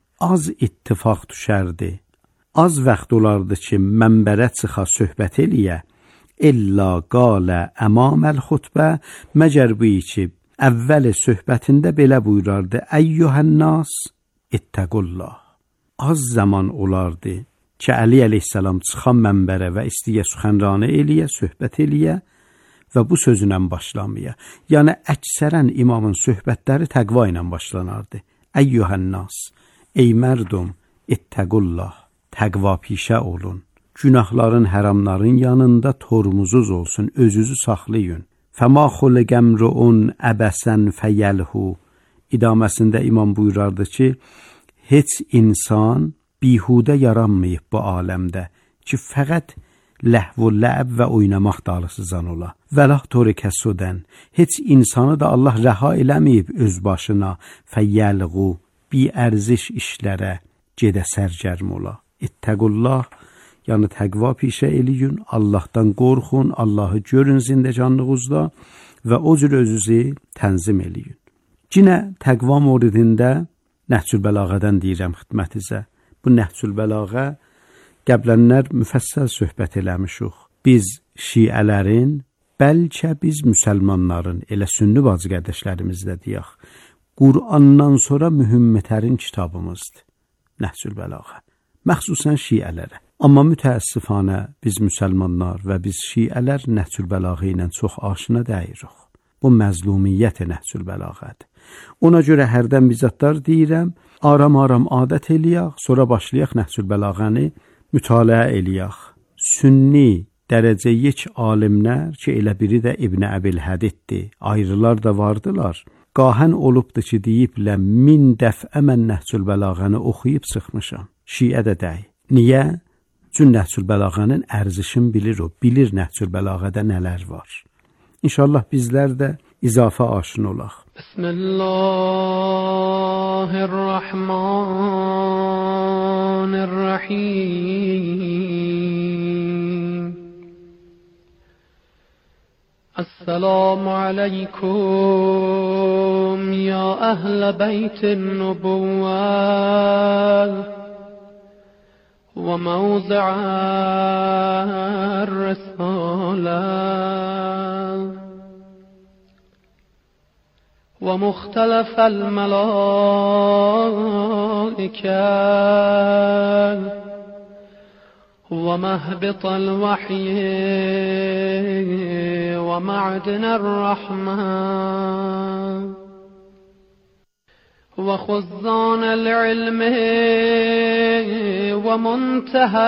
az ittifaq düşərdi. Az vaxt olardı ki, mənbərə çıxa söhbət eləyə, illa qalə əmaməl xutbə, məgər bu ki, əvvəli söhbətində belə buyurardı, əyyuhənnas, ittəqullah. Az zaman olardı ki, Əli əleyhissalam çıxan mənbərə və istiyə süxənranə eləyə, söhbət eləyə və bu sözünə başlamaya. Yəni, əksərən imamın söhbətləri təqva ilə başlanardı. Əyyuhənnas, ey mərdum, ittəqullah. Təqva pişə olun. Günahların, həramların yanında tormuzuz olsun, özünüzü saxlayın. Fəma xuliqəmruun əbəsən fəyəlhu. İdaməsində imam buyurardı ki, heç insan bihudə yaranmayıb bu aləmdə ki, fəqət ləhv-u ləb və oynamaq dalısızan ola. Vəlah torikə sudən. Heç insanı da Allah rəha eləməyib öz başına fəyəlğu, bi ərziş işlərə gedə sərgərm ola. İttəqullah, yəni təqva pişə eləyin, Allahdan qorxun, Allahı görün zindəcanlığınızda və o cür özünüzü tənzim eləyin. Yenə təqva mövridində Nəhcül Bəlağədən deyirəm xidmətinizə. Bu Nəhcül Bəlağə qəblənlər müfəssəl söhbət eləmişik. Biz şiələrin, bəlkə biz müsəlmanların, elə sünni bacı qardaşlarımızda deyək, Qur'andan sonra mühümmətərin kitabımızdır. Nəhcül Bəlağə. Məxsusən şiələrə. Amma mütəəssifanə biz müsəlmanlar və biz şiələr Nəhcül Bəlağə ilə çox aşina deyirik. Bu məzlumiyyət Nəhcül Bəlağədir. Ona görə hərdən bizatlar deyirəm, aram-aram adət eləyək, sonra başlayaq Nəhcül Bəlağəni mütaliə eləyək. Sünni dərəcə yek alimlər ki, elə biri də İbn Əbil Hədiddir, ayrılar da vardılar. Qahən olubdur ki, deyiblə min dəfə mən Nəhcül Bəlağəni oxuyub sıxmışam. Şiə də dəy. Niyə? Cün Nəhcül Bəlağənin ərzişini bilir o, bilir Nəhcül Bəlağədə nələr var. İnşallah bizlər də izafə aşın olaq. Bismillahirrahmanirrahim. Bismillahirrahmanirrahim. السلام علیکم یا اهل بیت النبوة و موضع الرسالة و مختلف الملائكة ومهبط الوحي ومعدن الرحمة وخزان العلم ومنتهى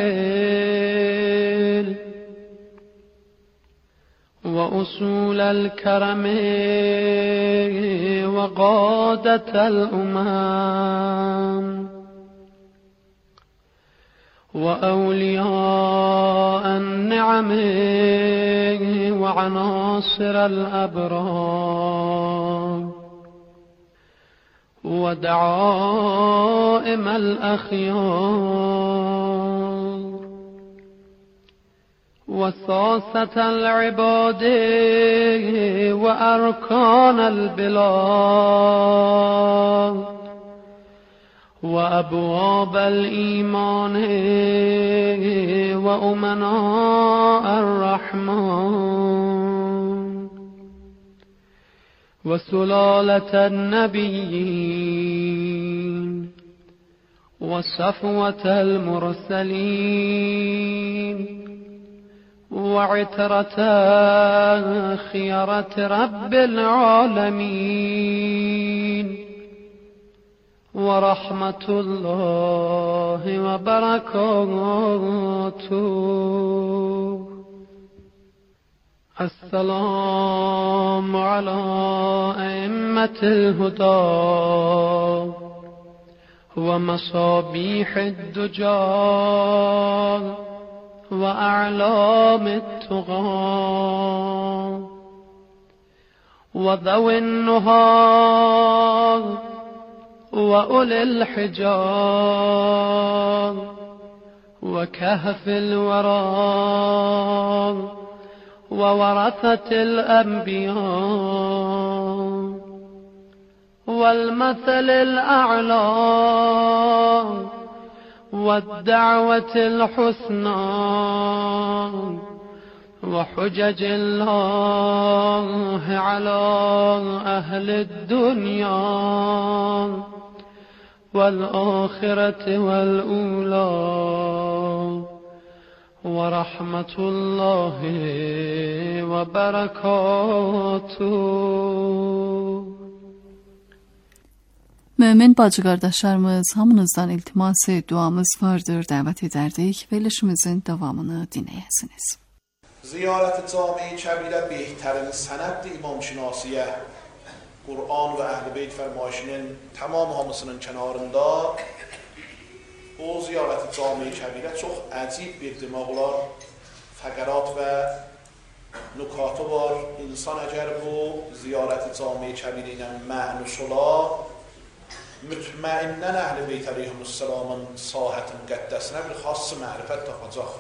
الحيل وأصول الكرم وقادة الأمم وأولياء النعم وعناصر الأبرار ودعائم الأخيار وساسة العباد وأركان البلاد وأبواب الإيمان وأمناء الرحمن وسلالة النبيين وصفوة المرسلين وعترة خيرة رب العالمين ورحمة الله وبركاته. السلام على أئمة الهدى ومصابيح الدجى وأعلام التقى وذوي النهى وأولي الحجاب وكهف الورى وورثة الأنبياء والمثل الأعلى والدعوة الحسنى وحجج الله على أهل الدنيا والآخرة والأولى ورحمة الله وبركاته. Mömin bacı qardaşlarımız, hamınızdan iltimas duamız vardır. Dəvət edərdik verilişimizin davamını dinləyəsiniz. Ziyarət-i Cami-i Kəbirə behterinin sənəddir imamşinasiyə. Kur'an ve Ehl-i Beyt fermayişinin tamam hamısının kenarında o ziyarət-i Cami-i Kəbirə çox əcib bir demək olar fəqərat və nukatı var. İnsan əgər bu ziyarət-i Cami-i Kəbirə ilə mənus ola, mütməinnən Əhl-i Beyt əleyhimussalamın sahətin qəddəsinə bir xas mərifət tapacaq.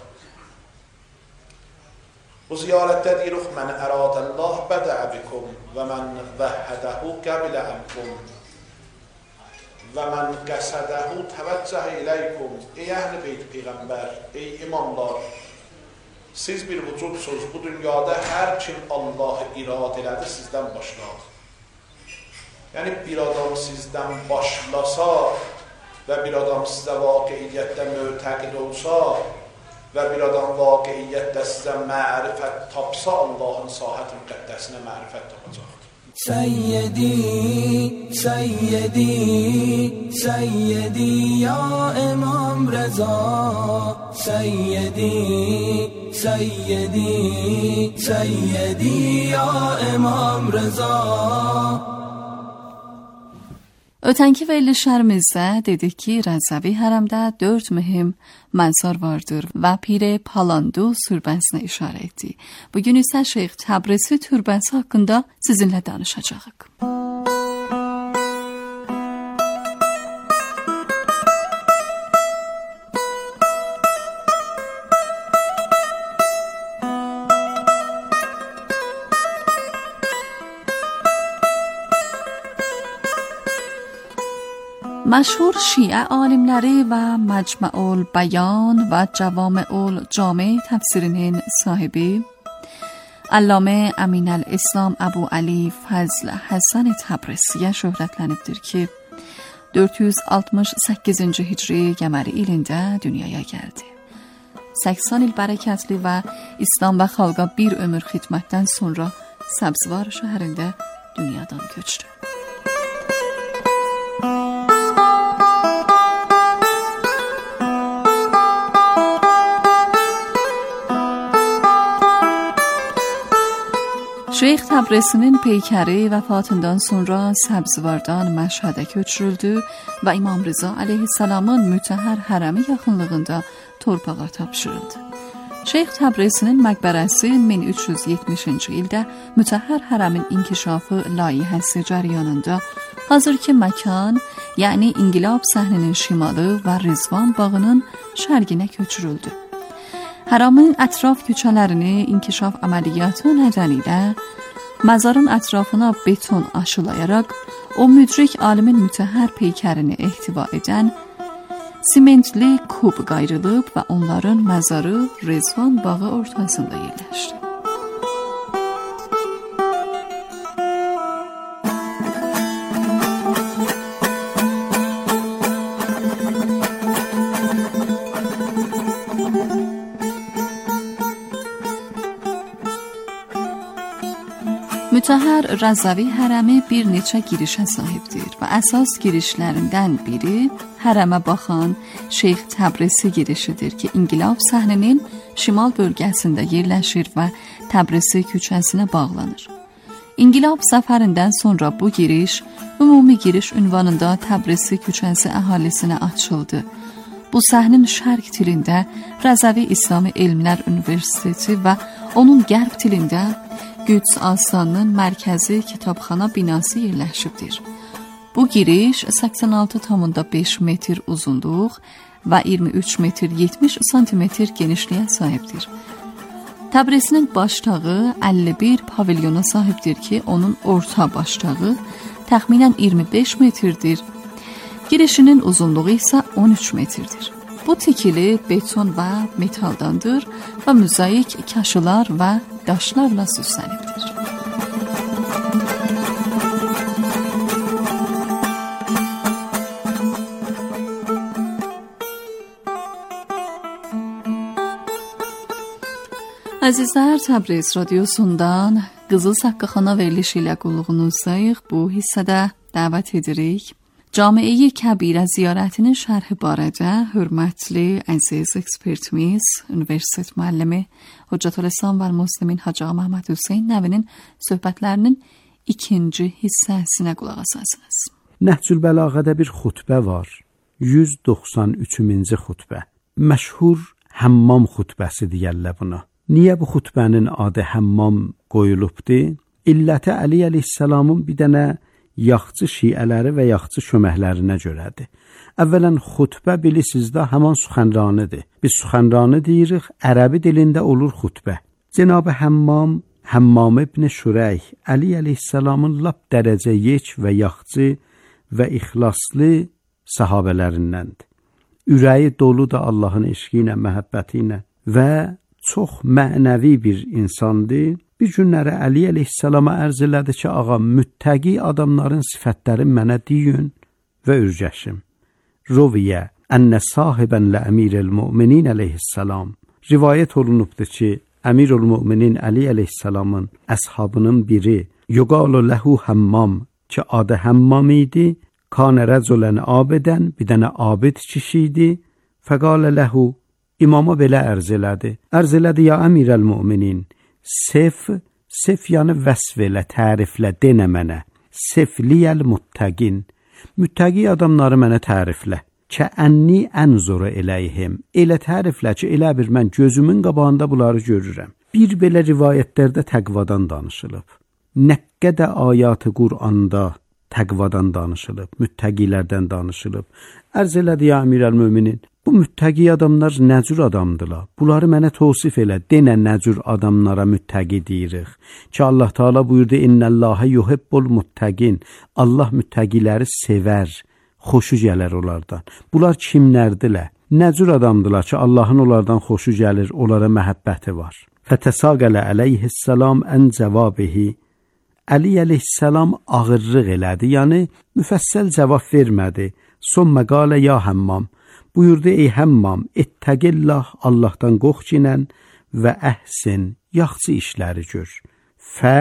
Bu ziyarətdə deyirik, mən əradəllah bədəə bikum və mən vəhhədəhu qəbilə əmkum və mən qəsədəhu təvəccəh iləykum. Ey Əhl-i Beyt Peyğəmbər, ey imamlar, siz bir vücudsuz, bu dünyada hər kim Allahı irad elədi, sizdən başladı. Yəni bir adam sizdən başlasa və bir adam sizə vaqiiyyətdə mütəqid olsa və bir adam vaqiiyyətdə sizə mərifət tapsa, Allahın sahət müqəddəsinə mərifət tapacaqdır. Səyyidi, Səyyidi, Səyyidi ya İmam Rəza, Səyyidi, Səyyidi, Səyyidi ya İmam Rəza. Ötənki verilişlərimizdə dedik ki, Rəzəvi hərəmdə dörd mühüm məzar vardır və Pir Palandu türbəsinə işarə etdi. Bugün isə Şeyx Təbrizi türbəsi haqqında sizinlə danışacağıq. مشهور شیعه alimləri və Məcmuul Bəyan və Cavamiul Cami təfsirinin sahibi Allame Aminəl İslam Əbu Ali Fəzl Həsən Təbriziyə şöhrətlənibdir ki, dörd yüz altmış səkkizinci hicri qəməri ilində dünyaya gəldi. səksən il bərəkətli və İslam və xalqa bir ömür xidmətdən sonra Səbzvar şəhərində dünyadan köçdü. Şeyx Təbrizinin peykəri vəfatından sonra Səbzvardan Məşhədə köçürüldü və İmam Rıza əleyhissalamın mütəhhər hərəmi yaxınlığında torpağa tapşırıldı. Şeyx Təbrizinin məqbərəsi min üç yüz yetmişinci ildə mütəhhər hərəmin inkişafı layihəsi cəryanında hazırki məkan, yəni İnqilab səhninin şimalı və Rizvan bağının şərqinə köçürüldü. Hərəmin ətraf küçələrini inkişaf əməliyyatı nedeniyle məzarın ətrafına beton aşılayaraq o müdrik alimin mütəhhər peykərini ehtiva edən simentli kub qayrılıb və onların məzarı Rizvan bağı ortasında yerləşdi. Mütəhhər Rəzəvi hərəmi bir neçə girişə sahibdir və əsas girişlərindən biri hərəmə baxan Şeyx Təbrizi girişidir ki, İnqilab səhninin şimal bölgəsində yerləşir və Təbrizi küçəsinə bağlanır. İnqilab səfərindən sonra bu giriş ümumi giriş ünvanında Təbrizi küçəsi əhalisinə açıldı. Bu səhnin şərq dilində Rəzəvi İslami Elmlər Universiteti və onun qərb dilində Qüds Asanının mərkəzi kitabxana binası yerləşibdir. Bu giriş səksən altı tam beş metr uzunluq və iyirmi üç metr yetmiş santimetr genişliyə sahibdir. Təbrizinin başdağı əlli bir pavilyona sahibdir ki, onun orta başdağı təxminən iyirmi beş metrdir. Girişinin uzunluğu isə on üç metrdir. Bu tikili beton və metaldandır və müzaik kaşılar və daşlarla süslənibdir. Əzizlər, Təbriz radiosundan Qızıl Saqqaxana verilişi ilə qulluğunuzdayıq. Bu hissədə dəvət edirik. Camiə-i Kəbirə ziyarətinin şərhi barədə hörmətli, əziz ekspertimiz, universitet müəllimi Hüccətül-İslam və Müslimin Hacı Məhəmməd Hüseyn Nəvinin söhbətlərinin ikinci hissəsinə qulaq asasınız. Nəhcül Bəlağədə bir xutbə var. yüz doxsan üçüncü xutbə. Məşhur həmmam xutbəsi deyərlər buna. Niyə bu xutbənin adı həmmam qoyulubdur? İlləti Əli əleyhissalamın bir dənə yaxçı şiələri və yaxçı köməklərinə görədir. Əvvələn xutbə bilirsiniz də həman suxənranıdır. Biz suxənranı deyirik, ərəbi dilində olur xutbə. Cənab-ı Həmmam, Həmmam ibn Şüreyh, Əli əleyhissalamın lap dərəcə yek və yaxçı və ixlaslı sahabələrindəndir. Ürəyi doludur Allahın eşqi ilə, məhəbbəti ilə və çox mənəvi bir insandır. Bir günləri Əli əleyhissalama ərz elədi ki, ağa, müttəqi adamların sifətləri mənə deyin və ürgəşim. Roviyə, ənə sahibən lə əmirəl-müminin əleyhissalam. Rivayət olunubdur ki, əmirəl-müminin Əli əleyhissalamın əshabının biri, yuqalu ləhu həmmam, ki adı həmmam idi, kanə rəculən abədən, bir dənə abid kişi idi, fəqalə ləhu, imama belə ərz elədi. Ərz elədi, ya əmirəl-müminin, Sef, sef yəni vəsf elə, təriflə, denə mənə. Sefliyəl muttəqin. Müttəqi adamları mənə təriflə. Kəənni ənzuru eləyhim. Elə təriflə ki, elə bir mən gözümün qabağında bunları görürəm. Bir belə rivayətlərdə təqvadan danışılıb. Nəqqədə ayatı Qur'anda təqvadan danışılıb, müttəqilərdən danışılıb. Ərz elədi, ya əmirəl-müminin, bu müttəqi adamlar nə cür adamdılar? Bunları mənə təvsif elə, denə nə cür adamlara müttəqi deyirik. Ki Allah Teala buyurdu, İnnəllâhe yuhibbul muttəqin. Allah müttəqiləri sevər, xoşu gələr onlardan. Bunlar kimlərdirlər? Nə cür adamdılar ki, Allahın onlardan xoşu gəlir, onlara məhəbbəti var. Fətəsaqələ əleyhissalam ən cəvabihi. Əli əleyhissalam ağırlıq elədi, yəni müfəssəl cavab vermədi. Son məqalə ya həmmam. Buyurdu, ey həmmam, ettəqillah, Allahdan qorxcinən və əhsin, yaxşı işləri gör. Fə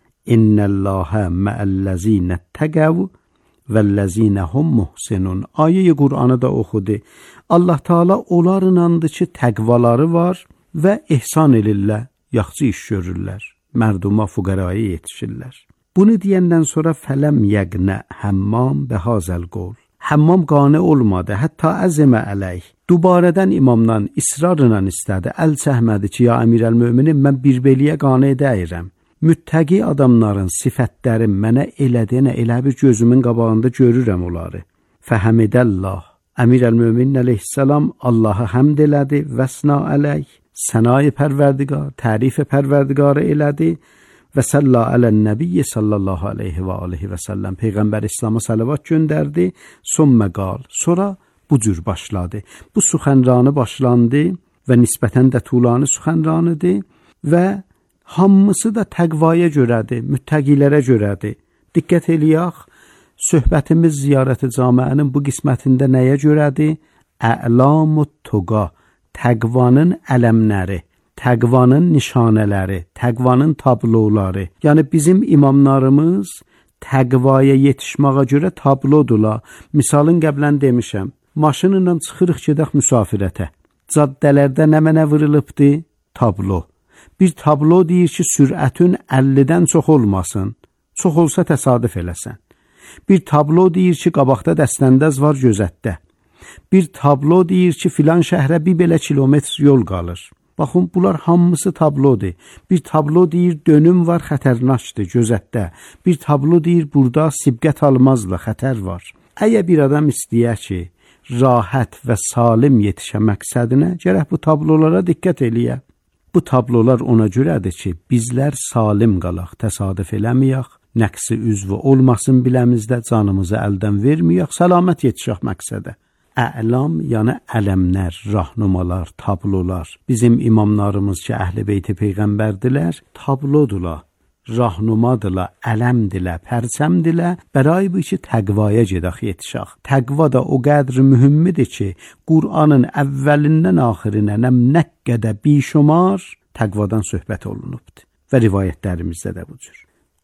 innəlləhə məəlləzinə təqəv vəlləzinə hum muhsinun. Ayə-i Qur'anı da oxudu. Allah Teala onlarınandı ki, təqvaları var və ihsan elirlər, yaxşı iş görürlər, mərduma, fuqaraya yetişirlər. Bunu deyəndən sonra fələm yəqnə həmmam bəhazəl qol. Həmmam qane olmadı, hətta əzmə əleyh. Dubarədən imamdan israrla istədi, əl çəkmədi ki, ya əmirəl-möminin, mən birbeliyə qane edəyirəm. Müttəqi adamların sifətləri mənə elədiyənə elə bir gözümün qabağında görürəm onları. Fəhəmidəllah. Əmirəl-möminin əleyhissalam Allah'a həmd elədi, vəsna əleyh, sənayı pərverdigar, tərifi pərverdigarı elədi və səlla ələn-nəbiyyə sallallahu aleyhi və aleyhi və səlləm. Peyğəmbər İslam'a salavat göndərdi, son məqal. Sonra bu cür başladı. Bu suxənranı başlandı və nisbətən də tulanı suxənranıdır və hamısı da təqvaya görədir, müttəqilərə görədir. Diqqət eləyək, söhbətimiz ziyarət-i camiənin bu qismətində nəyə görədir? Ə'lam-ı tuqa, təqvanın ələmləri, təqvanın nişanələri, təqvanın tabloları. Yəni bizim imamlarımız təqvaya yetişməyə görə tablodurlar. Misalın qəblən demişəm, maşınla çıxırıq gedək müsafirətə. Caddələrdə nə mənə vırılıbdı? Tablo. Bir tablo deyir ki, sürətin əllidən çox olmasın, çox olsa təsadüf eləsən. Bir tablo deyir ki, qabaqda dəstəndəz var gözətdə. Bir tablo deyir ki, filan şəhrə bir belə kilometr yol qalır. Baxın, bunlar hamısı tablodur. Bir tablo deyir, dönüm var, xətərnaşdır gözətdə. Bir tablo deyir, burada sibqət almazla, xətər var. Əgər bir adam istəyə ki, rahat və salim yetişə məqsədinə, gərək bu tablolara diqqət eləyə. Bu tablolar ona görədir ki, bizlər salim qalaq, təsadüf eləməyək, nəqsi üzvü olmasın biləmizdə, canımızı əldən verməyək, səlamət yetişək məqsədə. Ə'lam, yəni ələmlər, rahnumalar, tablolar. Bizim imamlarımız ki, əhl-i beyti peyğəmbərdirlər, tablodurlar, rahnumadırlar, ələmdirlər, pərçəmdirlər, bəray bu ki, təqvaya gedək yetişək. Təqva da o qədr mühümmidir ki, Qur'anın əvvəlindən axirinə nəm nəqqədə bişumar təqvadan söhbət olunubdur və rivayətlərimizdə də bu cür.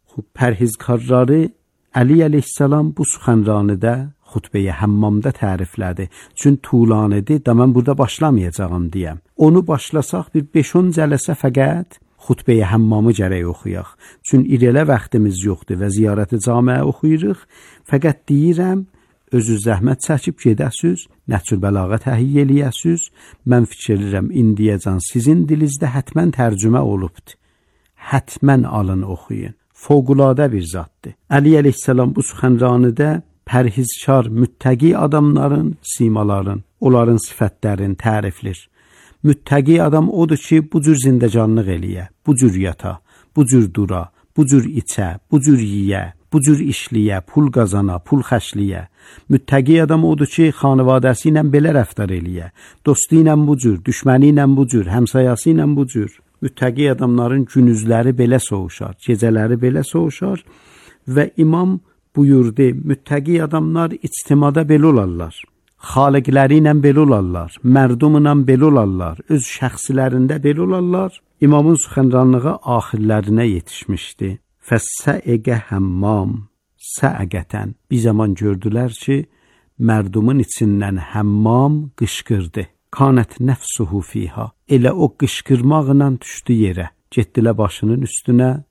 Pərhizkarları Əli əleyhissalam bu suxənranıda xutbəyə həmmamda təriflədi. Çün tulanıdır, da mən burada başlamayacağım deyəm. Onu başlasaq bir beş on cələsə fəqət xutbəyə həmmamı gərək oxuyaq. Çün irələ vaxtımız yoxdur və ziyarəti camiə oxuyuruq. Fəqət deyirəm, özü zəhmət çəkib gedəsiz, Nəhcül Bəlağə təhiyyə eləyəsiz. Mən fikirlirəm, indiyəcən sizin dilinizdə hətmən tərcümə olubdur. Hətmən alın, oxuyun. Fövqüladə bir zatdır. Əli əleyhissalam bu suxənranıda pərhizkar, müttəqi adamların simaların, onların sifətlərini təriflir. Müttəqi adam odur ki, bu cür zindəcanlıq eləyə, bu cür yata, bu cür dura, bu cür içə, bu cür yiyə, bu cür işliyə, pul qazana, pul xəşliyə. Müttəqi adam odur ki, xanavadəsi ilə belə rəftar eləyə, dostu ilə bu cür, düşməni ilə bu cür, həmsayası ilə bu cür. Müttəqi adamların günüzləri belə soğuşar, gecələri belə soğuşar və imam buyurdu, müttəqi adamlar ictimada belə olarlar, xaliqləri ilə belə olarlar, mərdumla belə olarlar, öz şəxsilərində belə olarlar. İmamın suxənranlığı axirlərinə yetişmişdi. Fəssəəqə həmmam, səəqətən. Bir zaman gördülər ki, mərdumun içindən həmmam qışqırdı. Kanət nəfsuhu fiha. Elə o qışqırmaqla düşdü yerə. Getdilər başının üstünə,